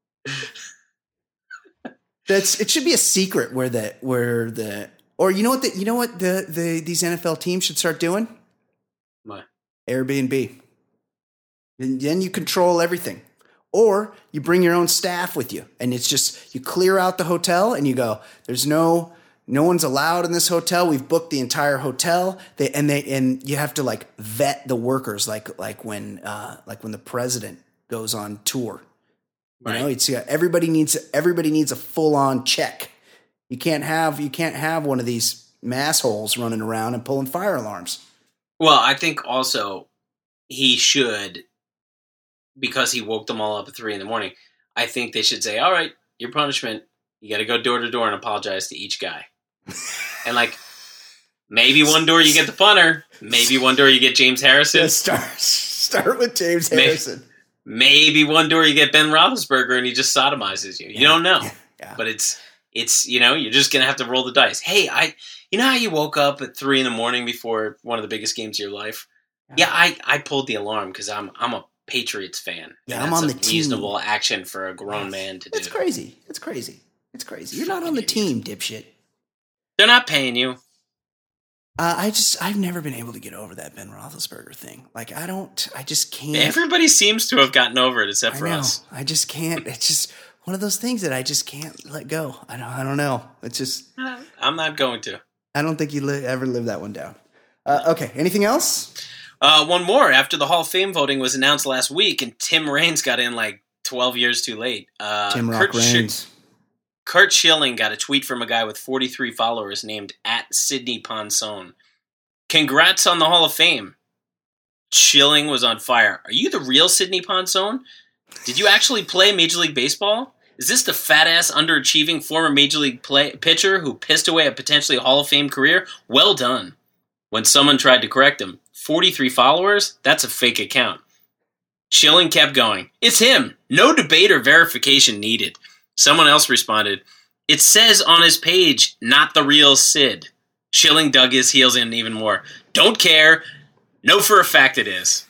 It should be a secret or you know what these NFL teams should start doing? What? Airbnb. And then you control everything. Or you bring your own staff with you, and it's just you clear out the hotel and you go, there's no one's allowed in this hotel. We've booked the entire hotel. And you have to like vet the workers like when the president goes on tour. You Right. know, it's everybody needs a full on check. You can't have one of these massholes running around and pulling fire alarms. Well, I think also he should, because he woke them all up at 3 a.m. I think they should say, all right, your punishment, you got to go door to door and apologize to each guy. And like, maybe one door you get the punter, maybe one door you get James Harrison. Yeah, start with James Harrison. Maybe one door you get Ben Roethlisberger and he just sodomizes you. You don't know. Yeah. But it's you're just going to have to roll the dice. Hey, you know how you woke up at 3 a.m. before one of the biggest games of your life? Yeah, I pulled the alarm because I'm a Patriots fan. Yeah, and I'm that's on the a team. reasonable action for a grown man to do. It's crazy. You're not on the team, dipshit. They're not paying you. I've never been able to get over that Ben Roethlisberger thing. Like, I just can't. Everybody seems to have gotten over it except for us. I just can't. It's just one of those things that I just can't let go. I don't know. It's just, I'm not going to. I don't think you ever live that one down. Okay. Anything else? One more. After the Hall of Fame voting was announced last week and Tim Raines got in like 12 years too late. Tim Rock Raines. Kurt Schilling got a tweet from a guy with 43 followers named @SidneyPonsone. Congrats on the Hall of Fame. Schilling was on fire. Are you the real Sidney Ponsone? Did you actually play Major League Baseball? Is this the fat-ass, underachieving former Major League pitcher who pissed away a potentially Hall of Fame career? Well done. When someone tried to correct him, 43 followers? That's a fake account. Schilling kept going. It's him. No debate or verification needed. Someone else responded, it says on his page, not the real Sid. Schilling dug his heels in even more. Don't care. Know for a fact it is.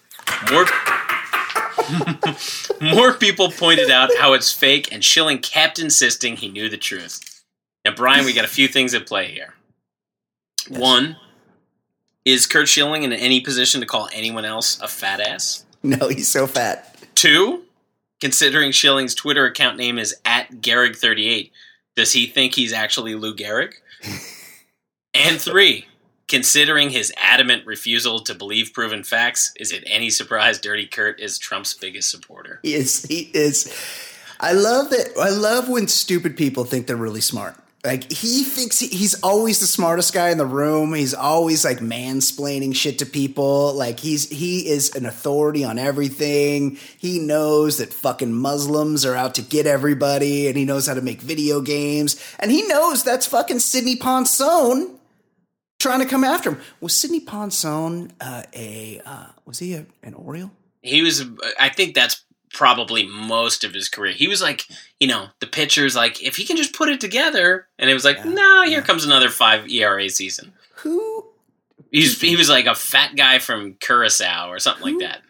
More people pointed out how it's fake, and Schilling kept insisting he knew the truth. Now, Brian, we got a few things at play here. Yes. One, is Kurt Schilling in any position to call anyone else a fat ass? No, he's so fat. Two, considering Schilling's Twitter account name is @Gehrig38, does he think he's actually Lou Gehrig? And three, considering his adamant refusal to believe proven facts, is it any surprise Dirty Kurt is Trump's biggest supporter? He is. I love when stupid people think they're really smart. Like, he thinks he's always the smartest guy in the room. He's always like mansplaining shit to people. Like, he is an authority on everything. He knows that fucking Muslims are out to get everybody, and he knows how to make video games. And he knows that's fucking Sidney Ponsone trying to come after him. Was Sidney Ponsone was he an Oriole? He was. I think that's probably most of his career. He was like, the pitcher's like, if he can just put it together, and it was like, here comes another 5 ERA season. He was like a fat guy from Curacao or something like that.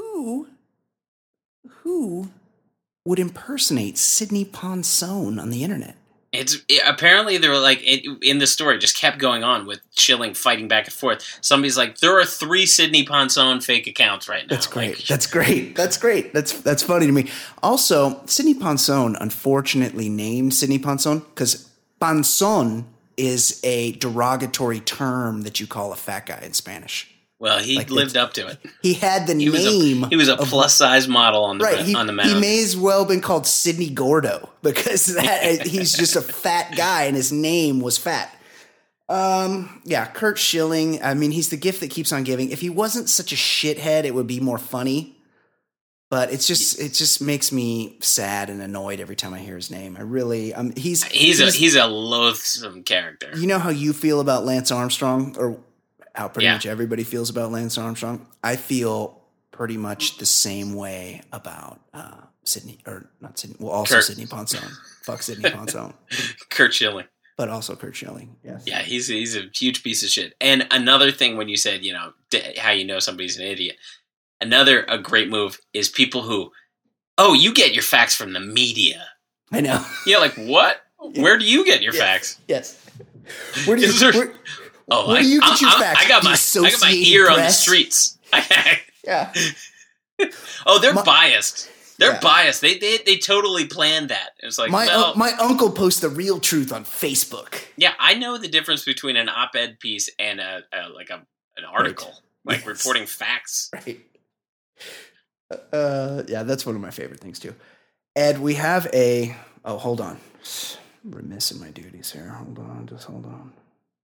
Who would impersonate Sidney Ponsone on the internet? Apparently they were like, in the story, just kept going on with Schilling fighting back and forth. Somebody's like, there are 3 Sidney Ponsone fake accounts right now. That's great. That's great. That's funny to me. Also, Sidney Ponsone, unfortunately named Sidney Ponsone because Ponsone is a derogatory term that you call a fat guy in Spanish. Well, he lived up to it. He had the name. He was a plus-size model on the mound. He may as well have been called Sidney Gordo because he's just a fat guy and his name was fat. Kurt Schilling, I mean, he's the gift that keeps on giving. If he wasn't such a shithead, it would be more funny. But it just makes me sad and annoyed every time I hear his name. I really, he's a loathsome character. You know how you feel about Lance Armstrong, or how pretty much everybody feels about Lance Armstrong? I feel pretty much the same way about Sidney Ponsone. Fuck Sidney Ponsone. Kurt Schilling. But also Kurt Schilling, yes. Yeah, he's a huge piece of shit. And another thing when you said, how you know somebody's an idiot, a great move is people who, you get your facts from the media. I know. Yeah, like what? Yeah. Where do you get your facts? Yes. Where do you get your facts? I got my ear on the streets. Yeah. They're biased. They're biased. They totally planned that. It's like my uncle posts the real truth on Facebook. Yeah, I know the difference between an op-ed piece and an article, reporting facts. Right. Yeah, that's one of my favorite things too. Ed, we have a. Oh, hold on. I'm remiss in my duties here. Hold on, just hold on.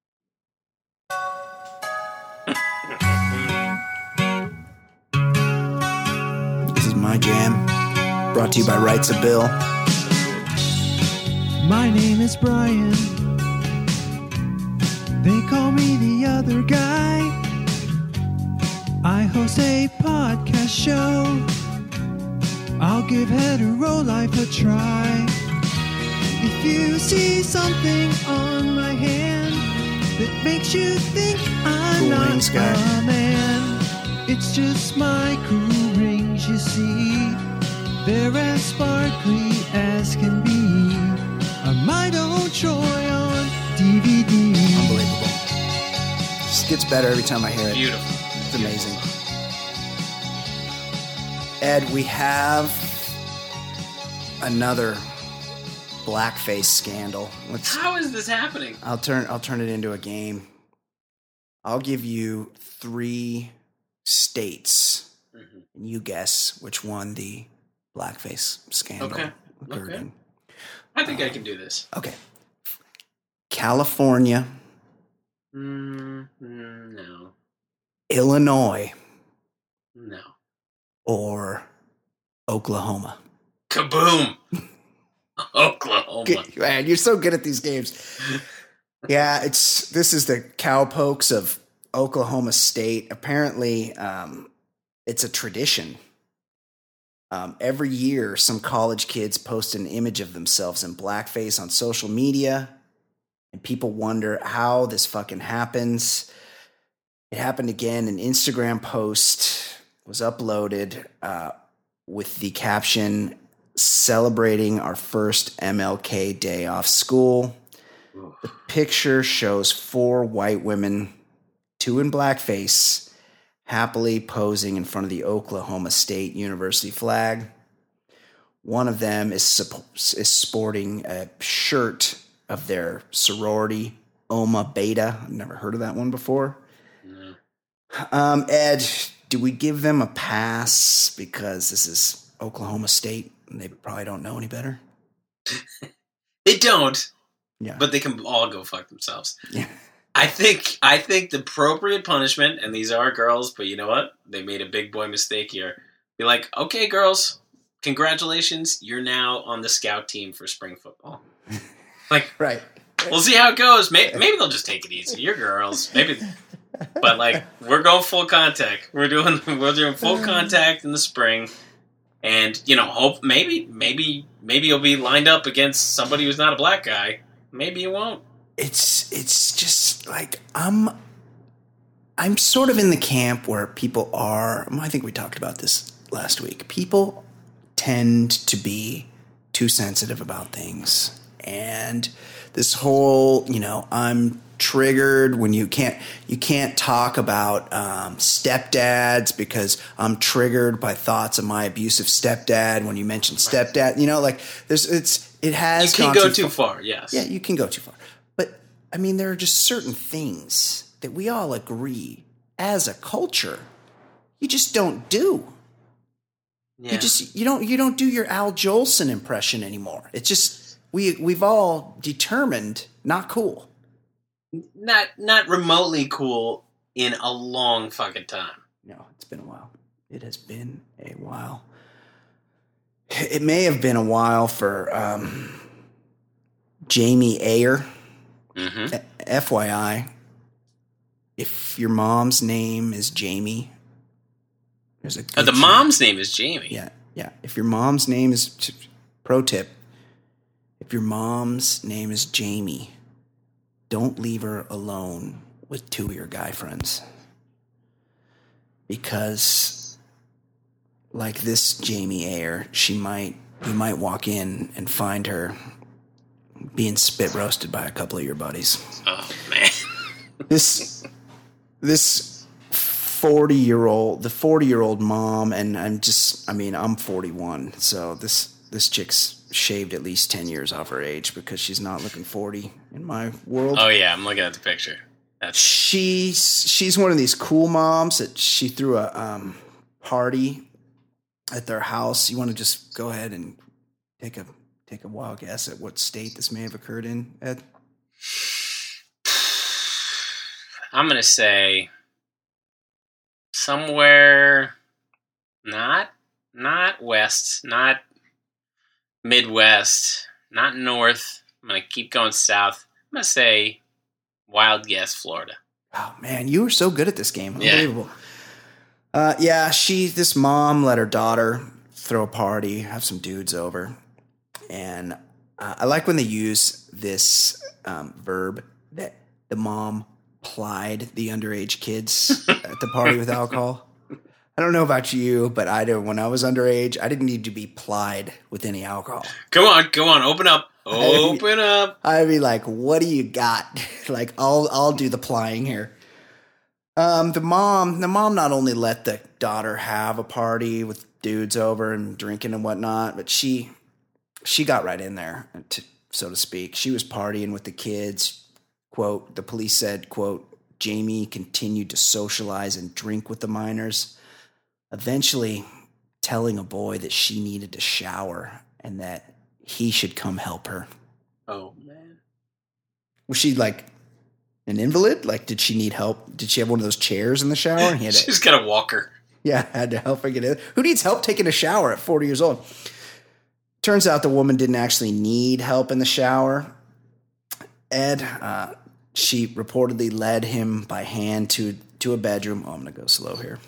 This is my jam, brought to you by Rights of Bill. My name is Brian. They call me the other guy. I host a podcast show. I'll give hetero life a try. If you see something on my hand that makes you think I'm Cool not rings, guy. a man, it's just my cool rings, you see. They're as sparkly as can be. I might own Troy on DVD. Unbelievable. Just gets better every time I hear it. Beautiful. It's amazing. Ed, we have another blackface scandal. How is this happening? I'll turn it into a game. I'll give you 3 states, and you guess which one the blackface scandal occurred in. I think I can do this. Okay. California, No. Illinois, No. or Oklahoma. Kaboom! Oklahoma. Man, you're so good at these games. Yeah, this is the cowpokes of Oklahoma State. Apparently, it's a tradition. Every year, some college kids post an image of themselves in blackface on social media, and people wonder how this fucking happens. It happened again. An Instagram post was uploaded with the caption, "Celebrating our first MLK day off school." The picture shows 4 white women, 2 in blackface, happily posing in front of the Oklahoma State University flag. One of them is sporting a shirt of their sorority, Oma Beta. I've never heard of that one before. No. Ed, do we give them a pass because this is Oklahoma State and they probably don't know any better? They don't. Yeah. But they can all go fuck themselves. Yeah. I think the appropriate punishment, and these are girls, but you know what? They made a big boy mistake here. Be like, okay, girls, congratulations, you're now on the scout team for spring football. Like, Right. we'll see how it goes. Maybe they'll just take it easy. You're girls, maybe. But like, we're going full contact. We're doing full contact in the spring, and hope maybe you'll be lined up against somebody who's not a black guy. Maybe you won't. It's just like I'm sort of in the camp where people are. I think we talked about this last week. People tend to be too sensitive about things, and this whole I'm triggered when you can't talk about stepdads because I'm triggered by thoughts of my abusive stepdad when you mention stepdad. It has You can gone go too far. Yes. Yeah, you can go too far. But I mean, there are just certain things that we all agree as a culture you just don't do. Yeah. You don't do your Al Jolson impression anymore. It's just we've all determined not cool. Not remotely cool in a long fucking time. No, it's been a while. It has been a while. It may have been a while for Jamie Ayer. Mm-hmm. FYI, if your mom's name is Jamie, there's a good The chance- mom's name is Jamie. Yeah. If your mom's name is pro tip, if your mom's name is Jamie, don't leave her alone with 2 of your guy friends. Because like this Jamie Ayer, you might walk in and find her being spit roasted by a couple of your buddies. Oh man. This 40-year-old mom, and I'm 41, so this chick's shaved at least 10 years off her age because she's not looking 40 in my world. Oh yeah, I'm looking at the picture. She's one of these cool moms that she threw a party at their house. You want to just go ahead and take a wild guess at what state this may have occurred in, Ed? I'm gonna say somewhere not west, not Midwest, not north. I'm gonna keep going south. I'm gonna say wild guess, Florida. Oh man, you were so good at this game. Yeah. Unbelievable. This mom let her daughter throw a party, have some dudes over. And I like when they use this verb that the mom plied the underage kids at the party with alcohol. I don't know about you, but when I was underage, I didn't need to be plied with any alcohol. Go on, open up. Open up. I'd be like, what do you got? Like, I'll do the plying here. The mom not only let the daughter have a party with dudes over and drinking and whatnot, but she got right in there, so to speak. She was partying with the kids. Quote, the police said, quote, Jamie continued to socialize and drink with the minors, eventually telling a boy that she needed to shower and that he should come help her. Oh, man. Was she like an invalid? Like, did she need help? Did she have one of those chairs in the shower? And She's got a walker. Yeah, had to help her get in. Who needs help taking a shower at 40 years old? Turns out the woman didn't actually need help in the shower. Ed, she reportedly led him by hand to a bedroom. Oh, I'm going to go slow here.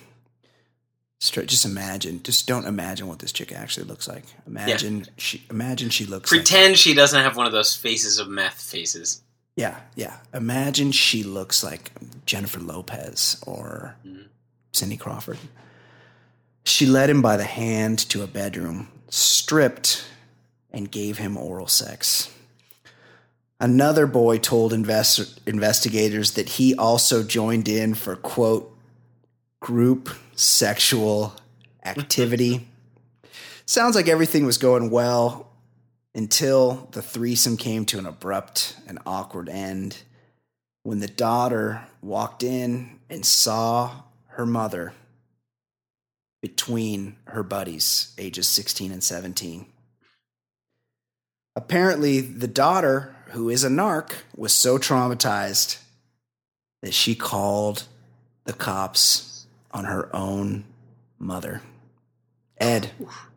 Just don't imagine what this chick actually looks like. Imagine she looks Pretend she doesn't have one of those faces of meth faces. Yeah. Imagine she looks like Jennifer Lopez or Cindy Crawford. She led him by the hand to a bedroom, stripped, and gave him oral sex. Another boy told investigators that he also joined in for, quote, group sexual activity. Sounds like everything was going well until the threesome came to an abrupt and awkward end when the daughter walked in and saw her mother between her buddies, ages 16 and 17. Apparently, the daughter, who is a narc, was so traumatized that she called the cops on her own mother. Ed,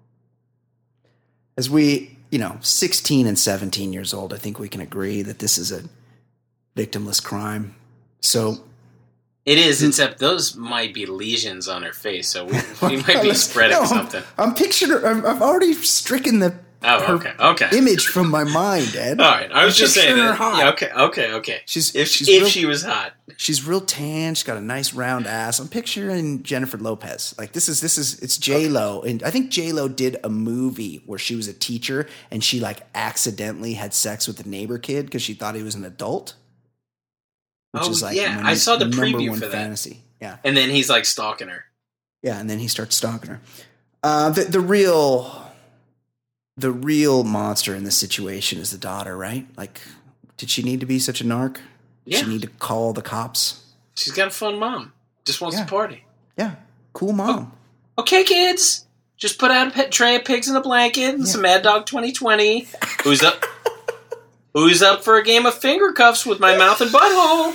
as 16 and 17 years old, I think we can agree that this is a victimless crime. So it is, except those might be lesions on her face, so we might be spreading something. I'm picturing her. I've already stricken her image from my mind, Ed. All right, I was just saying her that. hot. Yeah, okay. If she was hot, she's real tan. She's got a nice round ass. I'm picturing Jennifer Lopez. Like it's J-Lo, and I think J-Lo did a movie where she was a teacher and she like accidentally had sex with the neighbor kid because she thought he was an adult. Which is like I saw the preview for that. Fantasy. Yeah, and then he's like stalking her. Yeah, and then he starts stalking her. The real monster in this situation is the daughter, right? Like, did she need to be such a narc? Did she need to call the cops? She's got a fun mom. Just wants to party. Yeah, cool mom. Oh, okay, kids. Just put out a tray of pigs in a blanket and some Mad Dog 2020. Who's up? Who's up for a game of finger cuffs with my mouth and butthole?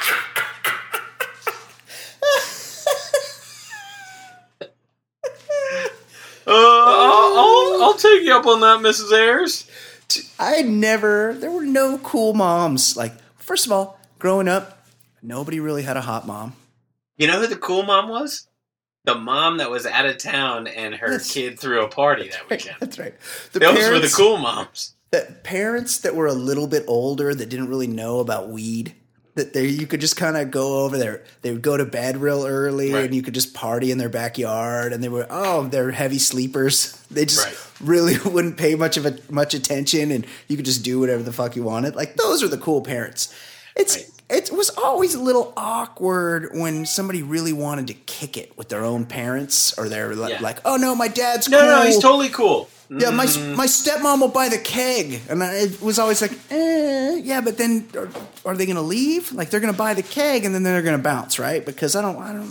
I'll take you up on that, Mrs. Ayers. There were no cool moms. Like, first of all, growing up, nobody really had a hot mom. You know who the cool mom was? The mom that was out of town and her kid threw a party that weekend. That's right. Those were the cool moms. The parents that were a little bit older that didn't really know about weed, that you could just kind of go over there. They would go to bed real early and you could just party in their backyard, and they're heavy sleepers. They just really wouldn't pay much attention, and you could just do whatever the fuck you wanted. Like, those are the cool parents. It was always a little awkward when somebody really wanted to kick it with their own parents, or they're like, oh no, my dad's cool. No, he's totally cool. Yeah, my stepmom will buy the keg. And it was always like, yeah, but then are they going to leave? Like, they're going to buy the keg and then they're going to bounce, right? Because I don't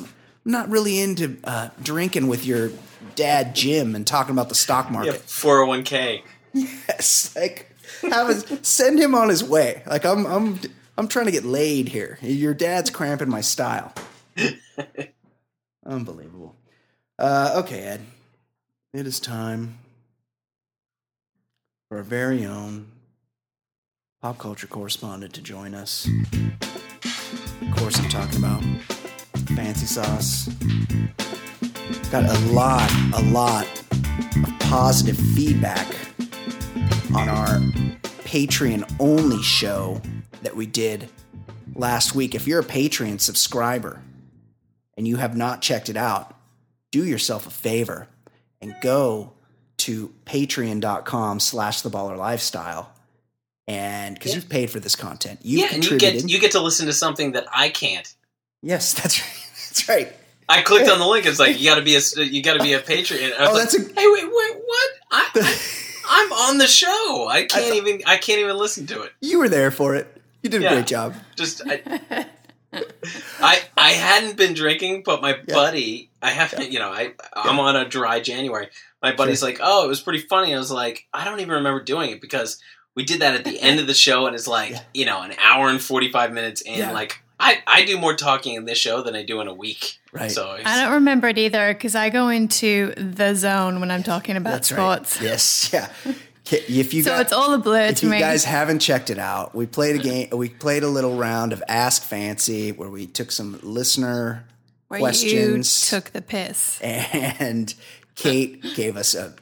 not really into drinking with your dad Jim and talking about the stock Yeah, market. 401k. Yes, like send him on his way. Like I'm trying to get laid here. Your dad's cramping my style. Unbelievable. Okay, Ed. It is time for our very own pop culture correspondent to join us. Of course, I'm talking about Fancy Sauce. Got a lot of positive feedback on our Patreon-only show that we did last week. If you're a Patreon subscriber and you have not checked it out, do yourself a favor and go to patreon.com/theballerlifestyle. And because you've paid for this content, you've contributed. And you get to listen to something that I can't. Yes, that's right. That's right. I clicked on the link. It's like you got to be a Patreon. I was that's like, hey, wait, what? I'm on the show. I can't even listen to it. You were there for it. You did a great job. I hadn't been drinking, but my buddy, I'm on a dry January. My buddy's like, oh, it was pretty funny. I was like, I don't even remember doing it because we did that at the end of the show, and it's like, an hour and 45 minutes in. Yeah. Like, I do more talking in this show than I do in a week. Right. So I don't remember it either because I go into the zone when I'm talking about sports. Right. Yes. Yeah. It's all a blur to me. If you guys haven't checked it out, we played a game. We played a little round of Ask Fancy where we took some listener questions. You took the piss. And Kate gave us a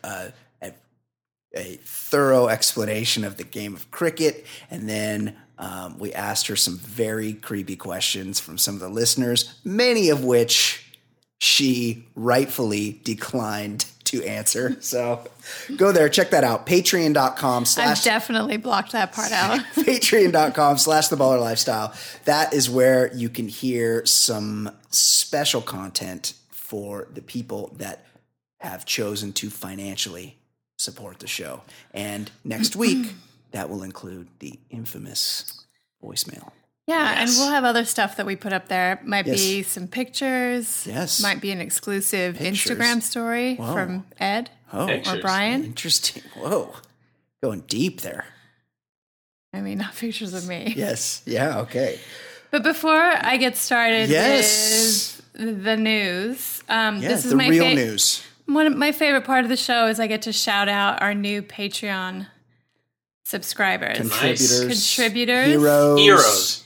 thorough explanation of the game of cricket, and then we asked her some very creepy questions from some of the listeners, many of which she rightfully declined to answer. So go there, check that out. Patreon.com/ I've definitely blocked that part out. Patreon.com/theballerlifestyle. That is where you can hear some special content for the people that have chosen to financially support the show. And next week, that will include the infamous voicemail. Yeah, and we'll have other stuff that we put up there. Might be some pictures. Yes. Might be an exclusive Instagram story from Ed or Brian. Interesting. Whoa. Going deep there. I mean, not pictures of me. Yes. Yeah, okay. But before I get started with the news, this is the my real news. One of my favorite part of the show is I get to shout out our new Patreon subscribers. Contributors. Heroes.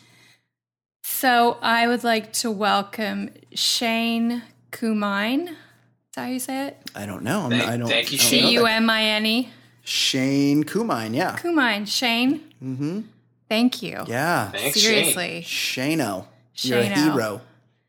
So I would like to welcome Shane Kumine. Is that how you say it? I don't know. Thank you, Shane. Kumine. Shane Kumine, yeah. Kumine. Shane. Mm-hmm. Thank you. Yeah. Thanks, seriously. Shane-o. You're a hero.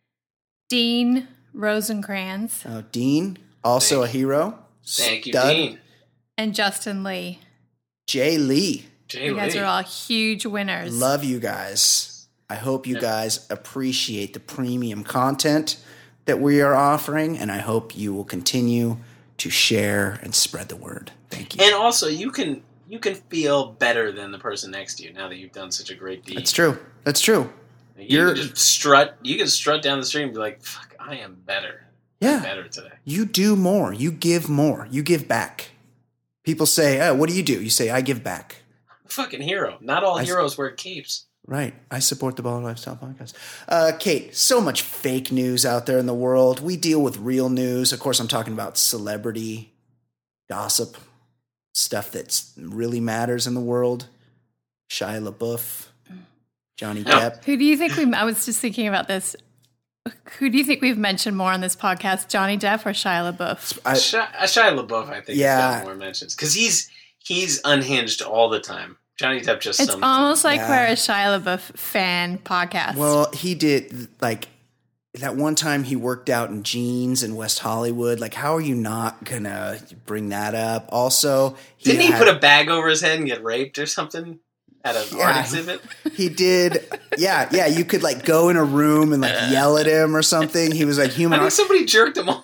Dean Rosencrantz. Oh, Dean, also a hero. Thank you, Stud. Dean. And Justin Lee. Jay Lee. You guys are all huge winners. Love you guys. I hope you guys appreciate the premium content that we are offering, and I hope you will continue to share and spread the word. Thank you. And also, you can feel better than the person next to you now that you've done such a great deed. That's true. You can just strut. You can strut down the street and be like, "Fuck, I am better. Yeah, I'm better today." You do more. You give more. You give back. People say, "Oh, what do?" You say, "I give back." I'm a fucking hero. Not all heroes wear capes. Right. I support the Baller Lifestyle Podcast. Kate, so much fake news out there in the world. We deal with real news. Of course, I'm talking about celebrity gossip, stuff that really matters in the world. Shia LaBeouf, Johnny Depp. Who do you think I was just thinking about this. Who do you think we've mentioned more on this podcast, Johnny Depp or Shia LaBeouf? Shia LaBeouf, I think, has got more mentions. Because he's unhinged all the time. Johnny Depp just... It's almost like we're a Shia LaBeouf fan podcast. Well, he did, like, that one time he worked out in jeans in West Hollywood. Like, how are you not going to bring that up? Also... Didn't he put a bag over his head and get raped or something at an art exhibit? He did. Yeah. You could, like, go in a room and, like, yell at him or something. He was, like, human... I think somebody jerked him off.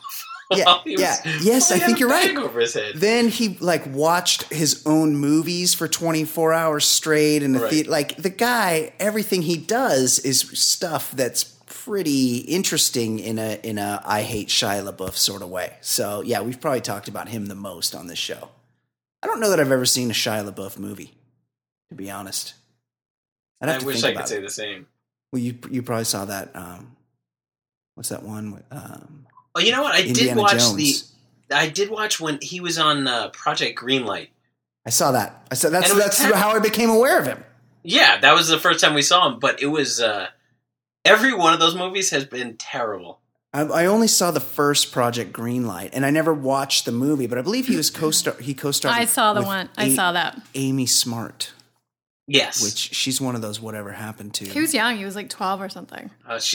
Yes, I think you're right. Over his head. Then he like watched his own movies for 24 hours straight in the theater. Like the guy, everything he does is stuff that's pretty interesting in a I hate Shia LaBeouf sort of way. So yeah, we've probably talked about him the most on this show. I don't know that I've ever seen a Shia LaBeouf movie, to be honest. I wish I could say the same. Well, you probably saw that. What's that one? Oh, you know what? Indiana Jones. I did watch when he was on Project Greenlight. I saw that. That's how I became aware of him. Yeah, that was the first time we saw him. But it was every one of those movies has been terrible. I only saw the first Project Greenlight, and I never watched the movie. But I believe he was co-starred. I saw the one. I saw that. Amy Smart. Yes, which she's one of those whatever happened to. He was young. He was like 12 or something.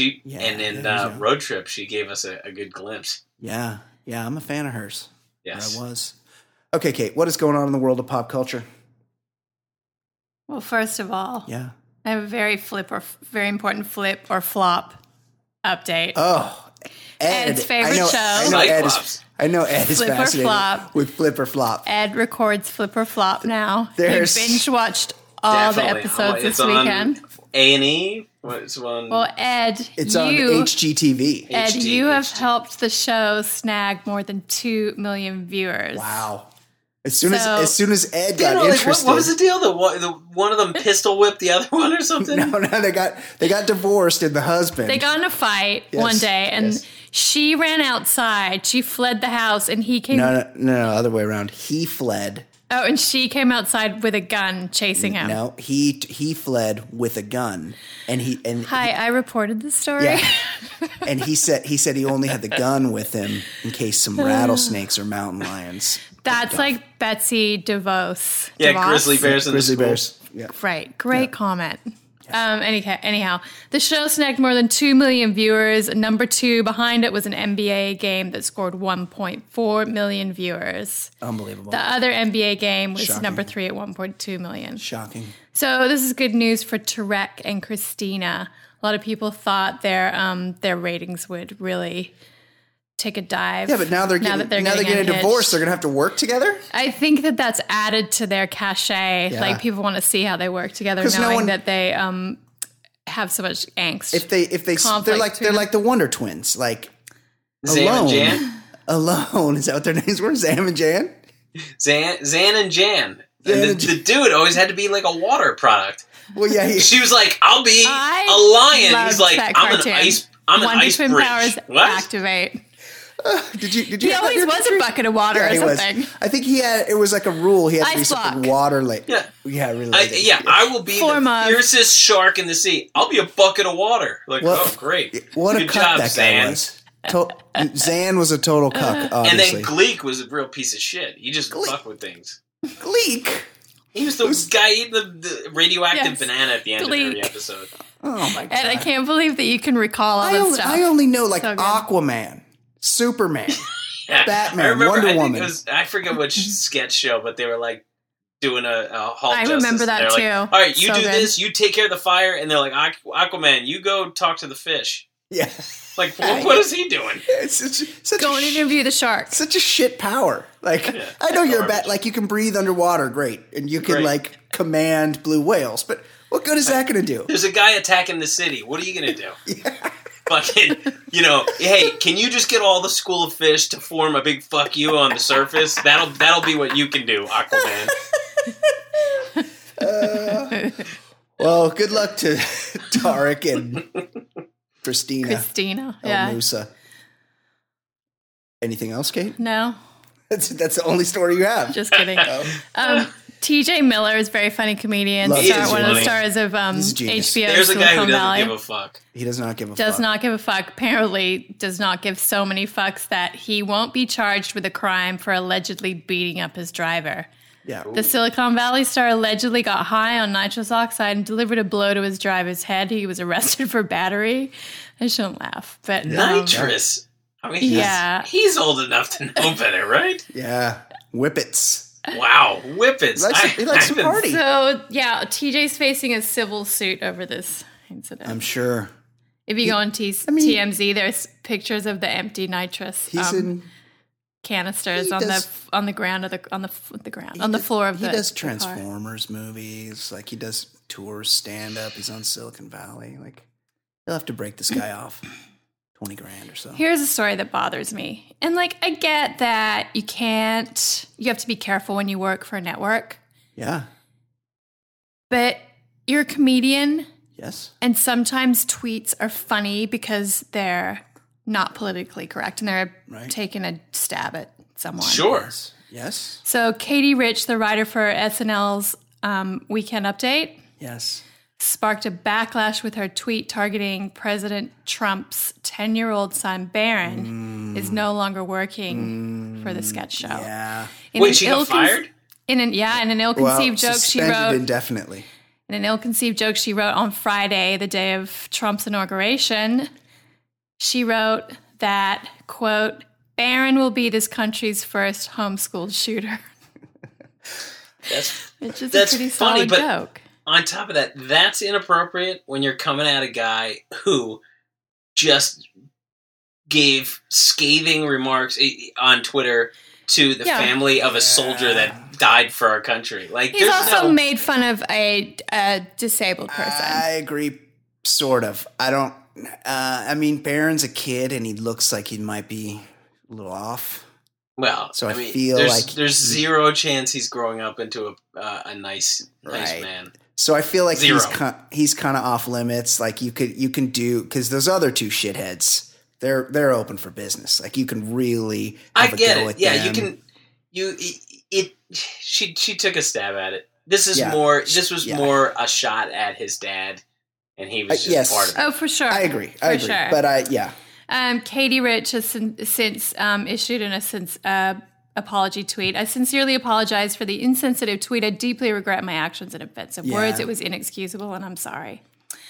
Road Trip, she gave us a good glimpse. Yeah, I'm a fan of hers. Yes, I was. Okay, Kate, what is going on in the world of pop culture? Well, first of all, I have a very important flip or flop update. Oh, Ed's favorite show. I know Ed is Flip fascinated or flop. with Flip or Flop. Ed records Flip or Flop now. He binge watched all the episodes this weekend. A&E? What's one? Well, Ed, it's on HGTV. Ed, you have helped the show snag more than 2 million viewers. Wow. As soon as Ed got interested, what was the deal? The one of them pistol whipped the other one or something? No, they got divorced, and the husband. They got in a fight one day, and she ran outside. She fled the house, and he came. No, other way around. He fled. Oh, and she came outside with a gun chasing him. No, he fled with a gun, I reported the story. Yeah. And he said he only had the gun with him in case some rattlesnakes or mountain lions. That's like Betsy DeVos. Yeah, grizzly bears in grizzly the school. bears. Yeah. Right. Great comment. Anyhow, the show snagged more than 2 million viewers. Number 2 behind it was an NBA game that scored 1.4 million viewers. Unbelievable. The other NBA game was number 3 at 1.2 million. Shocking. So this is good news for Tarek and Christina. A lot of people thought their ratings would really take a dive. Yeah, but now they're getting a divorce. They're going to have to work together? I think that's added to their cachet. Yeah. Like, people want to see how they work together, knowing that they have so much angst. If they they're like the Wonder Twins, like Zan and Jan? Alone. Is that what their names were? Zan and Jan? Zan and Jan. The dude always had to be like a water product. Well, yeah. She was like, "I'll be a lion." He's like, "I'm an ice twin bridge." Powers what? Activate. Did you? He always was a bucket of water or something. I think it was like a rule. He had to be something water late. Yeah, really. I will be the fiercest shark in the sea. I'll be a bucket of water. Like, great. What Good a cuck job, that Zan. guy was. Zan was a total cuck, obviously. And then Gleek was a real piece of shit. He just fucked with things. Gleek? He was the guy eating the radioactive banana at the end of every episode. Oh, my God. And I can't believe that you can recall all this stuff. I only know, like, Aquaman, Superman, Batman, Wonder Woman. I forget which sketch show, but they were, like, doing a Hulk I Justice. remember that, too. Like, all right, you do this, you take care of the fire, and they're like, Aquaman, you go talk to the fish. Yeah. Like, what is he doing? Go and interview the shark. Such a shit power. Like, I know you're a bat. Like, you can breathe underwater, great, and you can like command blue whales. But what good is that going to do? There's a guy attacking the city. What are you going to do? Fucking, hey, can you just get all the school of fish to form a big fuck you on the surface? That'll be what you can do, Aquaman. Well, good luck to Tarek and Christina. Yeah. Musa. Anything else, Kate? No. That's the only story you have. Just kidding. TJ Miller is a very funny comedian. One of the stars of HBO. There's a guy who doesn't give a fuck. He does not give a fuck. Does not give a fuck. Apparently does not give so many fucks that he won't be charged with a crime for allegedly beating up his driver. Yeah. The Silicon Valley star allegedly got high on nitrous oxide and delivered a blow to his driver's head. He was arrested for battery. I shouldn't laugh, but nitrous. I mean, he's old enough to know better, right? Yeah, whippets. Wow, whippets. He likes to party. So TJ's facing a civil suit over this incident. I'm sure. If you go on TMZ, there's pictures of the empty nitrous. He's in. Canisters on the ground on the floor of the. He does Transformers movies, like he does tours, stand up. He's on Silicon Valley, like He'll have to break this guy off 20 grand or so. Here's a story that bothers me. And like, I get that you have to be careful when you work for a network, Yeah. but you're a comedian Yes. and sometimes tweets are funny because they're not politically correct and they're Right. taking a stab at someone. Sure. Yes. So Katie Rich, the writer for SNL's Weekend Update, Yes. sparked a backlash with her tweet targeting President Trump's 10-year-old son, Barron, is no longer working for the sketch show. Yeah. In Wait, an she got fired? In an ill-conceived joke she suspended wrote. indefinitely. In an ill-conceived joke she wrote on Friday, the day of Trump's inauguration, she wrote that, quote, Barron will be this country's first homeschooled shooter. Which is That's a pretty funny, solid but joke. On top of that, that's inappropriate when you're coming at a guy who just gave scathing remarks on Twitter to the family of a soldier that died for our country. Like, He's also made fun of a disabled person. I agree, sort of. I don't. I mean, Barron's a kid, and he looks like he might be a little off. Well, So I mean, feel like there's zero chance he's growing up into a nice Right. man. So I feel like Zero. he's kind of off limits. Like you can do, because those other two shitheads, they're open for business. Like you can really have I a get go it. at Yeah, them. She took a stab at it. This is Yeah. more. This was Yeah. more a shot at his dad, and he was just yes. part of it. Oh, for sure. I agree. For sure. But Katie Rich has since issued an apology tweet. I sincerely apologize for the insensitive tweet. I deeply regret my actions and offensive words. It was inexcusable, and I'm sorry.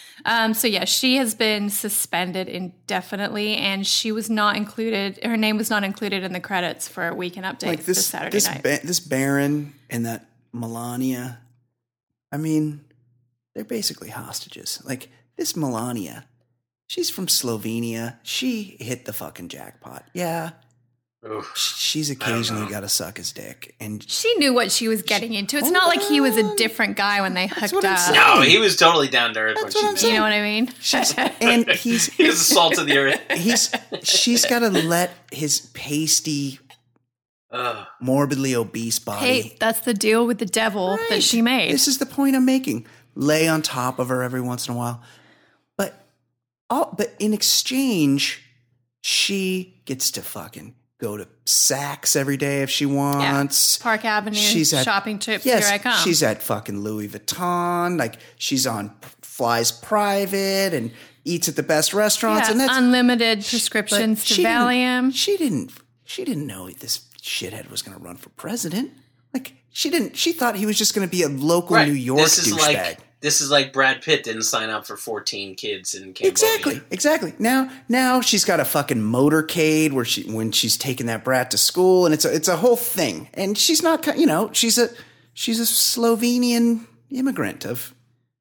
She has been suspended indefinitely, and she was not included. Her name was not included in the credits for Weekend Update like this Saturday night. this Barron and that Melania, I mean, they're basically hostages. Like this Melania, she's from Slovenia. She hit the fucking jackpot. Yeah. Oof. She's occasionally got to suck his dick, and She knew what she was getting into. It's not like he was a different guy when they hooked what I'm up. saying. No, he was totally down to earth when That's she what I'm met You him. know what I mean? and he's He was the salt of the earth. she's got to let his pasty, Ugh. morbidly obese body. Hey, that's the deal with the devil that she made. This is the point I'm making. Lay on top of her every once in a while, but in exchange, she gets to fucking go to Saks every day if she wants. Park Avenue, shopping trips, Yes, here I come. she's at fucking Louis Vuitton. Like she's flies private and eats at the best restaurants. Yeah, And that's unlimited but prescriptions to she didn't- Valium. She didn't know this shithead was going to run for president. Like she thought he was just going to be a local Right. New York douchebag. This is like Brad Pitt didn't sign up for 14 kids in Cambodia. Exactly. Now she's got a fucking motorcade when she's taking that brat to school, and it's a whole thing. And she's not, she's a Slovenian immigrant of.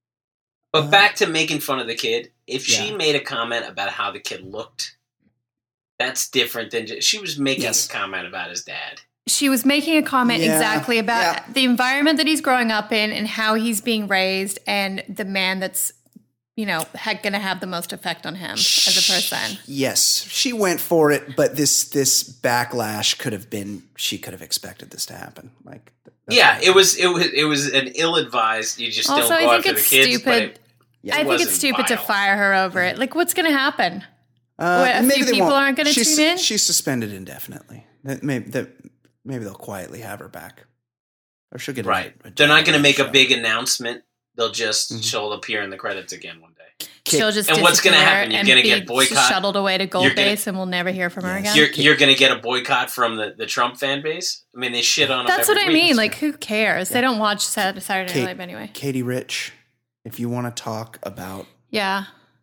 But back to making fun of the kid. If she Yeah. made a comment about how the kid looked, that's different than she was making a comment about his dad. She was making a comment Yeah, exactly about yeah. the environment that he's growing up in and how he's being raised and the man that's, going to have the most effect on him as a person. Yes, she went for it, but this backlash she could have expected this to happen. Like, Yeah, it was an ill-advised. You just Also, don't go I after think the it's kids. stupid. But I think wasn't it's stupid to vile. fire her over it. Like, what's going to happen? A maybe few they people won't. aren't going to She's- tune in? She's suspended indefinitely. Maybe they'll quietly have her back, or she'll get Right. a They're not job going to on make the a show. big announcement. They'll just Mm-hmm. she'll appear in the credits again one day. She'll just And what's gonna disappear happen? You're and gonna be get boycott? shuttled away to Gold You're gonna- Base, and we'll never hear from her again. You're going to get a boycott from the Trump fan base. I mean, they shit on him. That's every what I week. mean. Like, who cares? They don't watch Saturday Night Live anyway. Katie Rich, if you want to talk about Yeah,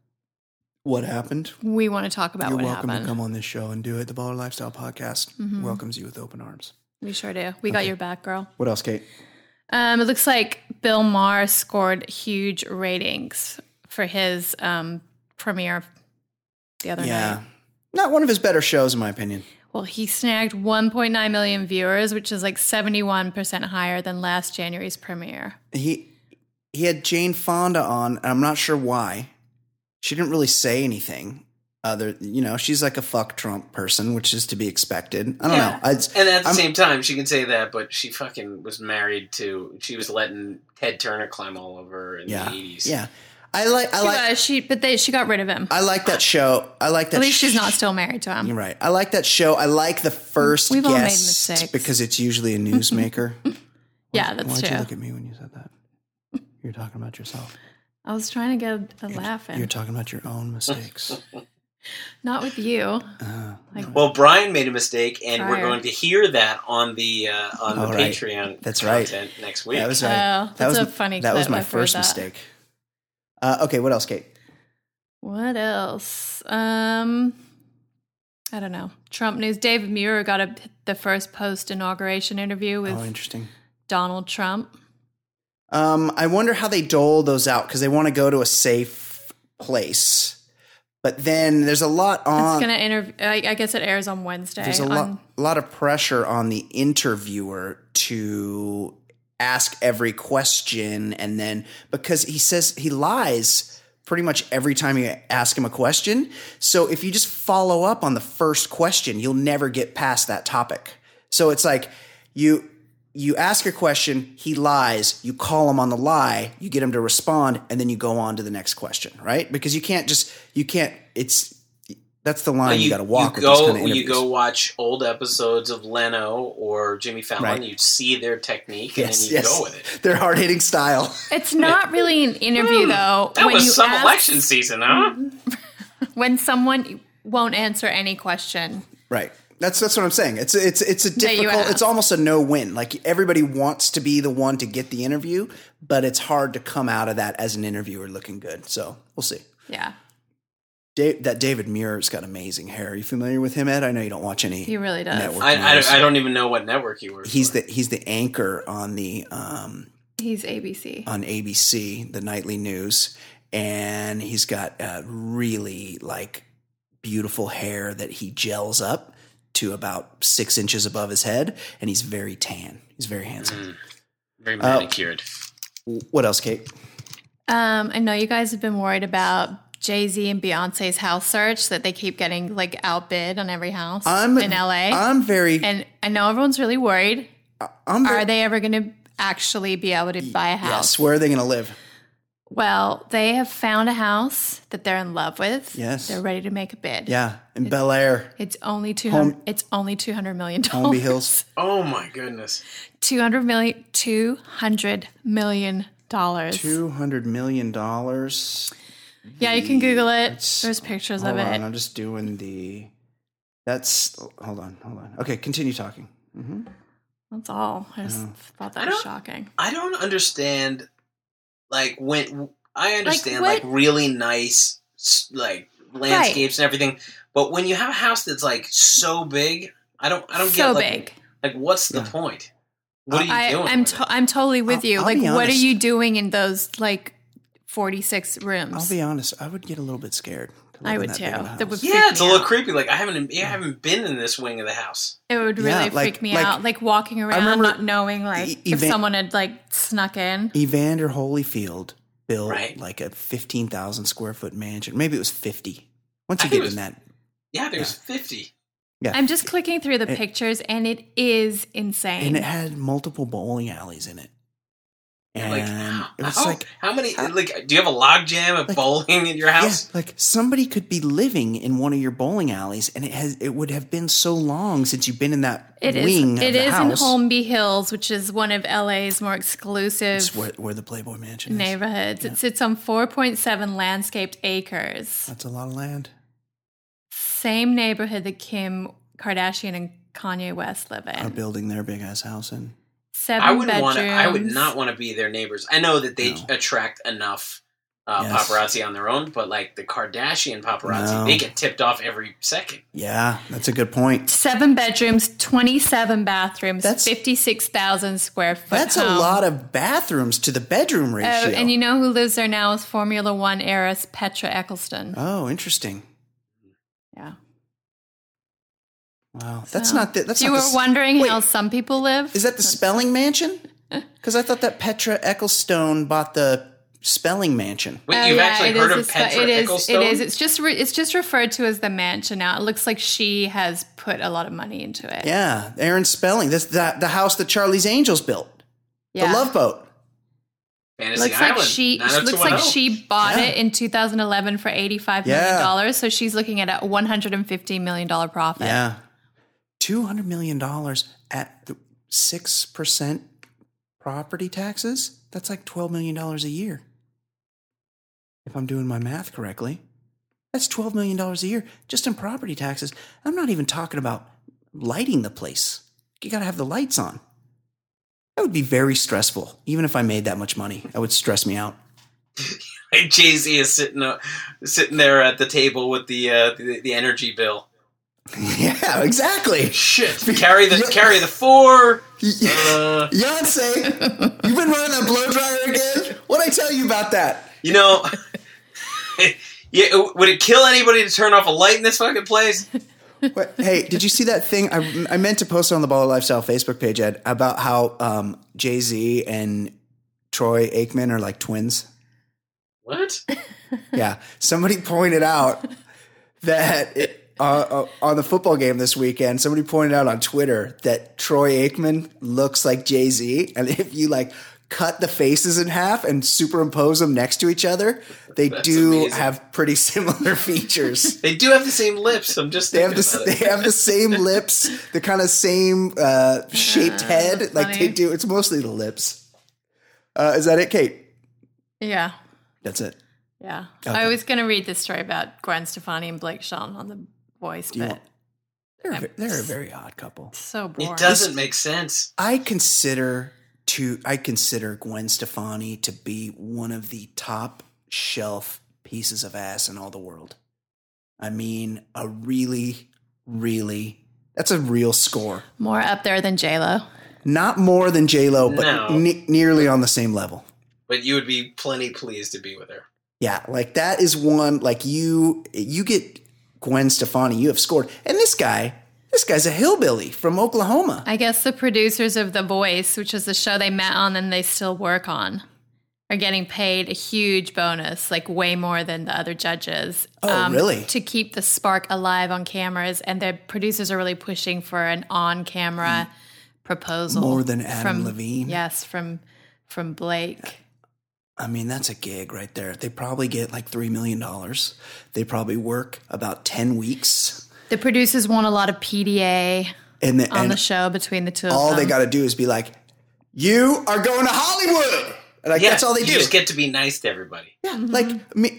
what happened, we want to talk about you're what welcome happened. to come on this show and do it. The Baller Lifestyle Podcast welcomes you with open arms. We sure do. We got your back, girl. What else, Kate? It looks like Bill Maher scored huge ratings for his premiere the other Yeah, night. not one of his better shows, in my opinion. Well, he snagged 1.9 million viewers, which is like 71% higher than last January's premiere. He had Jane Fonda on, and I'm not sure why. she didn't really say anything. She's like a fuck Trump person, which is to be expected. I don't know. And at the same time, she can say that, but she fucking was married to. She was letting Ted Turner climb all over her in the 80s. Yeah. She got rid of him. I like that show. I like that. At least she's not still married to him. You're right. I like that show. I like the first We've all made guest mistakes. because it's usually a newsmaker. Yeah, that's Why'd true. you look at me when you said that? You're talking about yourself. I was trying to get a laugh in. You're talking about your own mistakes. Not with you. Well, Brian made a mistake, and we're Prior. going to hear that on the right. Patreon. That's right. content next week. That was right. Oh, that that's was a funny That was clip. my I've heard first that. mistake. Okay, what else, Kate? What else? I don't know. Trump news. David Muir got the first post-inauguration interview with Interesting. Donald Trump. I wonder how they dole those out because they want to go to a safe place. But then there's a lot on. It's going to I guess it airs on Wednesday. There's a lot of pressure on the interviewer to ask every question, and then because he says he lies pretty much every time you ask him a question. So if you just follow up on the first question, you'll never get past that topic. So it's like you ask a question, he lies, you call him on the lie, you get him to respond, and then you go on to the next question, right? Because that's the line you got to walk with these kind of interviews. You go watch old episodes of Leno or Jimmy Fallon, Right. You see their technique, and then you go with it. Their hard-hitting style. It's not really an interview, though. That When was you some ask- election season, huh? When someone won't answer any question. Right. That's what I'm saying. It's a That you difficult. ask. It's almost a no-win. Like everybody wants to be the one to get the interview, but it's hard to come out of that as an interviewer looking good. So we'll see. Yeah. That David Muir's got amazing hair. Are you familiar with him, Ed? I know you don't watch any. He really does. network I news. don't even know what network he works He's for. the anchor on the He's ABC. on ABC, the nightly news, and he's got really like beautiful hair that he gels up to about 6 inches above his head, and he's very tan. He's very handsome. Very manicured. What else, Kate? I know you guys have been worried about Jay-Z and Beyonce's house search, that they keep getting like outbid on every house in LA. And I know everyone's really worried. Are they ever going to actually be able to buy a house? Yes. Where are they going to live? Well, they have found a house that they're in love with. Yes. They're ready to make a bid. Yeah, in Bel Air, It's only $200 million. Holmby Hills. Oh my goodness! $200 million. $200 million. Yeah, you can Google it. There's pictures of Hold on, it. I'm just doing the. That's hold on. Okay, continue talking. That's all. I just thought that was shocking. I don't understand. Like when I understand what- like really nice like landscapes and everything, but when you have a house that's like so big, I don't So get like, big. Like what's the point? What are you doing? with it? I'm totally with you. I'll Like, be what are honest. you doing in those like 46 rooms? I'll be honest. I would get a little bit scared. to live I in would that too. big of a house. That would Yeah, freak it's a me little out. creepy. Like I haven't been in this wing of the house. It would Yeah, really like- freak me like, out. Like walking around, remember not knowing like if Evan- someone had like snuck in. Evander Holyfield built Right. like a 15,000 square foot mansion. Maybe it was 50. Once I you think get it in was- that, Yeah, there's 50. yeah. I'm just clicking through the pictures, and it is insane. And it had multiple bowling alleys in it. And Like it was how many? Like, do you have a log jam of bowling in your house? yeah, like somebody could be living in one of your bowling alleys, and it would have been so long since you've been in that It is. wing It of the is in house. Holmby Hills, which is one of LA's more exclusive It's where the Playboy Mansion is. neighborhoods. It sits on 4.7 landscaped acres. That's a lot of land. Same neighborhood that Kim Kardashian and Kanye West live Are in. building their big ass house in. 7 I wouldn't bedrooms. want to. I would not want to be their neighbors. I know that they No. attract enough Yes. paparazzi on their own, but like the Kardashian paparazzi, No. they get tipped off every second. Yeah, that's a good point. 7 bedrooms, 27 bathrooms, That's- 56,000 square foot. That's a home. lot of bathrooms to the bedroom Oh, ratio. and you know who lives there now is Formula One heiress Petra Eccleston. Oh, interesting. Yeah. Wow, that's So, not the, that's you not were the, wondering wait, how some people live? Is that the Spelling Mansion? Because I thought that Petra Ecclestone bought the Spelling mansion. Wait, you've actually heard of Petra Ecclestone? It is. It's just referred to as the mansion now. It looks like she has put a lot of money into it. Yeah, Aaron Spelling. This the house that Charlie's Angels built. Yeah. The Love Boat. Fantasy Looks Island. like she bought it in 2011 for $85 million. So she's looking at a $150 million profit. Yeah. $200 million at 6% property taxes? That's like $12 million a year. If I'm doing my math correctly. That's $12 million a year just in property taxes. I'm not even talking about lighting the place. You got to have the lights on. That would be very stressful. Even if I made that much money, that would stress me out. Jay-Z is sitting there at the table with the energy bill. Yeah, exactly. Shit. Carry the 4. Beyonce, you've been running that blow dryer again? What'd I tell you about that? You know, yeah, would it kill anybody to turn off a light in this fucking place? Hey, did you see that thing? I meant to post it on the Baller Lifestyle Facebook page, Ed, about how Jay-Z and Troy Aikman are like twins. What? Yeah. Somebody pointed out that on the football game this weekend, somebody pointed out on Twitter that Troy Aikman looks like Jay-Z. And if you like cut the faces in half and superimpose them next to each other, they have pretty similar features. They do have the same lips. I'm just thinking They have the same lips, the kind of same shaped head. Like they do. It's mostly the lips. Is that it, Kate? Yeah. That's it. Yeah. Okay. I was going to read this story about Gwen Stefani and Blake Shelton on The Voice, but they're a very odd couple. so boring. It doesn't make sense. I consider Gwen Stefani to be one of the top shelf pieces of ass in all the world. I mean, a really, really, that's a real score. More up there than J-Lo. Not more than J-Lo, but nearly on the same level. But you would be plenty pleased to be with her. Yeah, like that is one, like you get Gwen Stefani, you have scored. And this guy's a hillbilly from Oklahoma. I guess the producers of The Voice, which is the show they met on and they still work on, are getting paid a huge bonus, like way more than the other judges. Oh, really? To keep the spark alive on cameras. And the producers are really pushing for an on-camera proposal. More than Adam Levine? Yes, from Blake. I mean, that's a gig right there. They probably get like $3 million. They probably work about 10 weeks. The producers want a lot of PDA on the show between the two of them. All they got to do is be like, you are going to Hollywood. Like, that's all they do. You just get to be nice to everybody. Yeah, like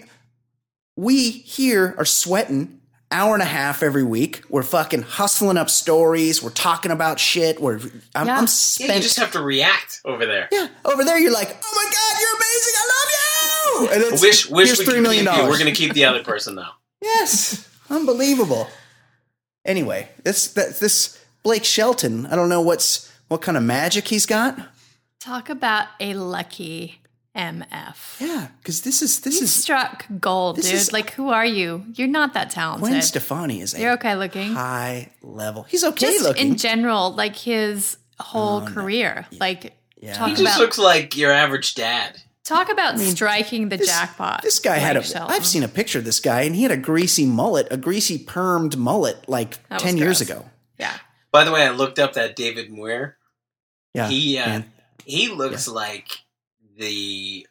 we here are sweating hour and a half every week. We're fucking hustling up stories. We're talking about shit. I'm spent. Yeah, you just have to react over there. Yeah, over there you're like, oh my God, you're amazing. I love you. And it's, wish here's we $3 million. We're going to keep the other person though. Yes, unbelievable. Anyway, this Blake Shelton, I don't know what kind of magic he's got. Talk about a lucky MF. Yeah, because this You is struck gold, dude. Like, who are you? You're not that talented. Gwen Stefani is You're okay looking. high level. He's okay Just looking. in general, like his whole career. No. Like, Yeah. talk He just looks like your average dad. Talk about striking the jackpot. This guy had Blake Shelton. I've seen a picture of this guy, and he had a greasy permed mullet, like That was 10 years gross. ago. Yeah. By the way, I looked up that David Muir. Yeah, He looks like the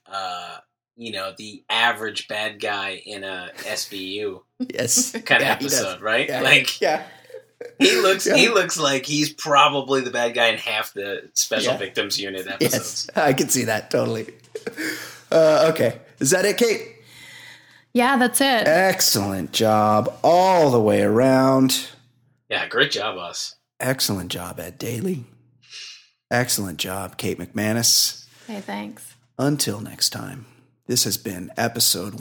the average bad guy in a SVU yes, kind of Yeah, he does. episode, right? Yeah, Like yeah. he looks like he's probably the bad guy in half the special Yeah. victims unit episodes. Yes, I can see that totally. Okay, is that it, Kate? Yeah, that's it. Excellent job all the way around. Yeah, great job, us. Excellent job, Ed Daly. Excellent job, Kate McManus. Hey, thanks. Until next time, this has been episode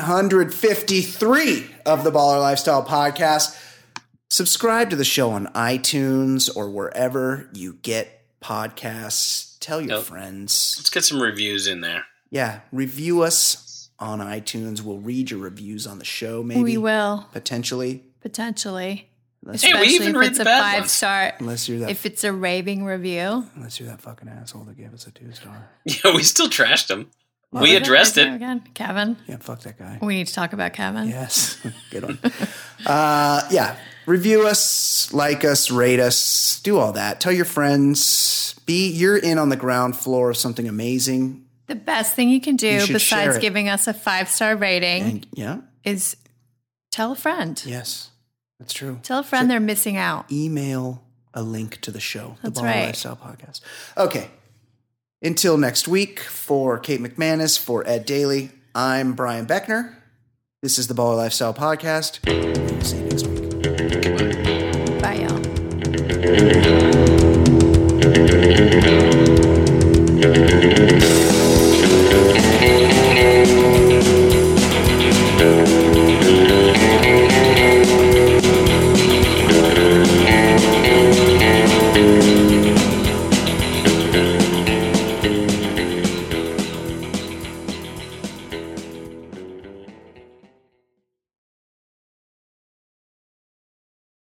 153 of the Baller Lifestyle Podcast. Subscribe to the show on iTunes or wherever you get podcasts. Tell your friends. Let's get some reviews in there. Yeah, review us on iTunes. We'll read your reviews on the show, maybe. We will. Potentially. Hey, we especially even if read it's the a bad ones. 5-star. Unless you're that, If it's a raving review. unless you're that fucking asshole that gave us a 2-star. Yeah, we still trashed him. We addressed it. Again, Kevin. Yeah, fuck that guy. We need to talk about Kevin. Yes, good one. Yeah, review us, like us, rate us, do all that. Tell your friends. You're in on the ground floor of something amazing. The best thing you can do should share besides it. giving us a 5-star rating And yeah, is tell a friend. yes, that's true. Tell a friend they're missing out. Email a link to the show, That's the Baller right. Lifestyle Podcast. Okay. Until next week, for Kate McManus, for Ed Daly, I'm Brian Beckner. This is the Baller Lifestyle Podcast. We'll see you next week. Bye, y'all.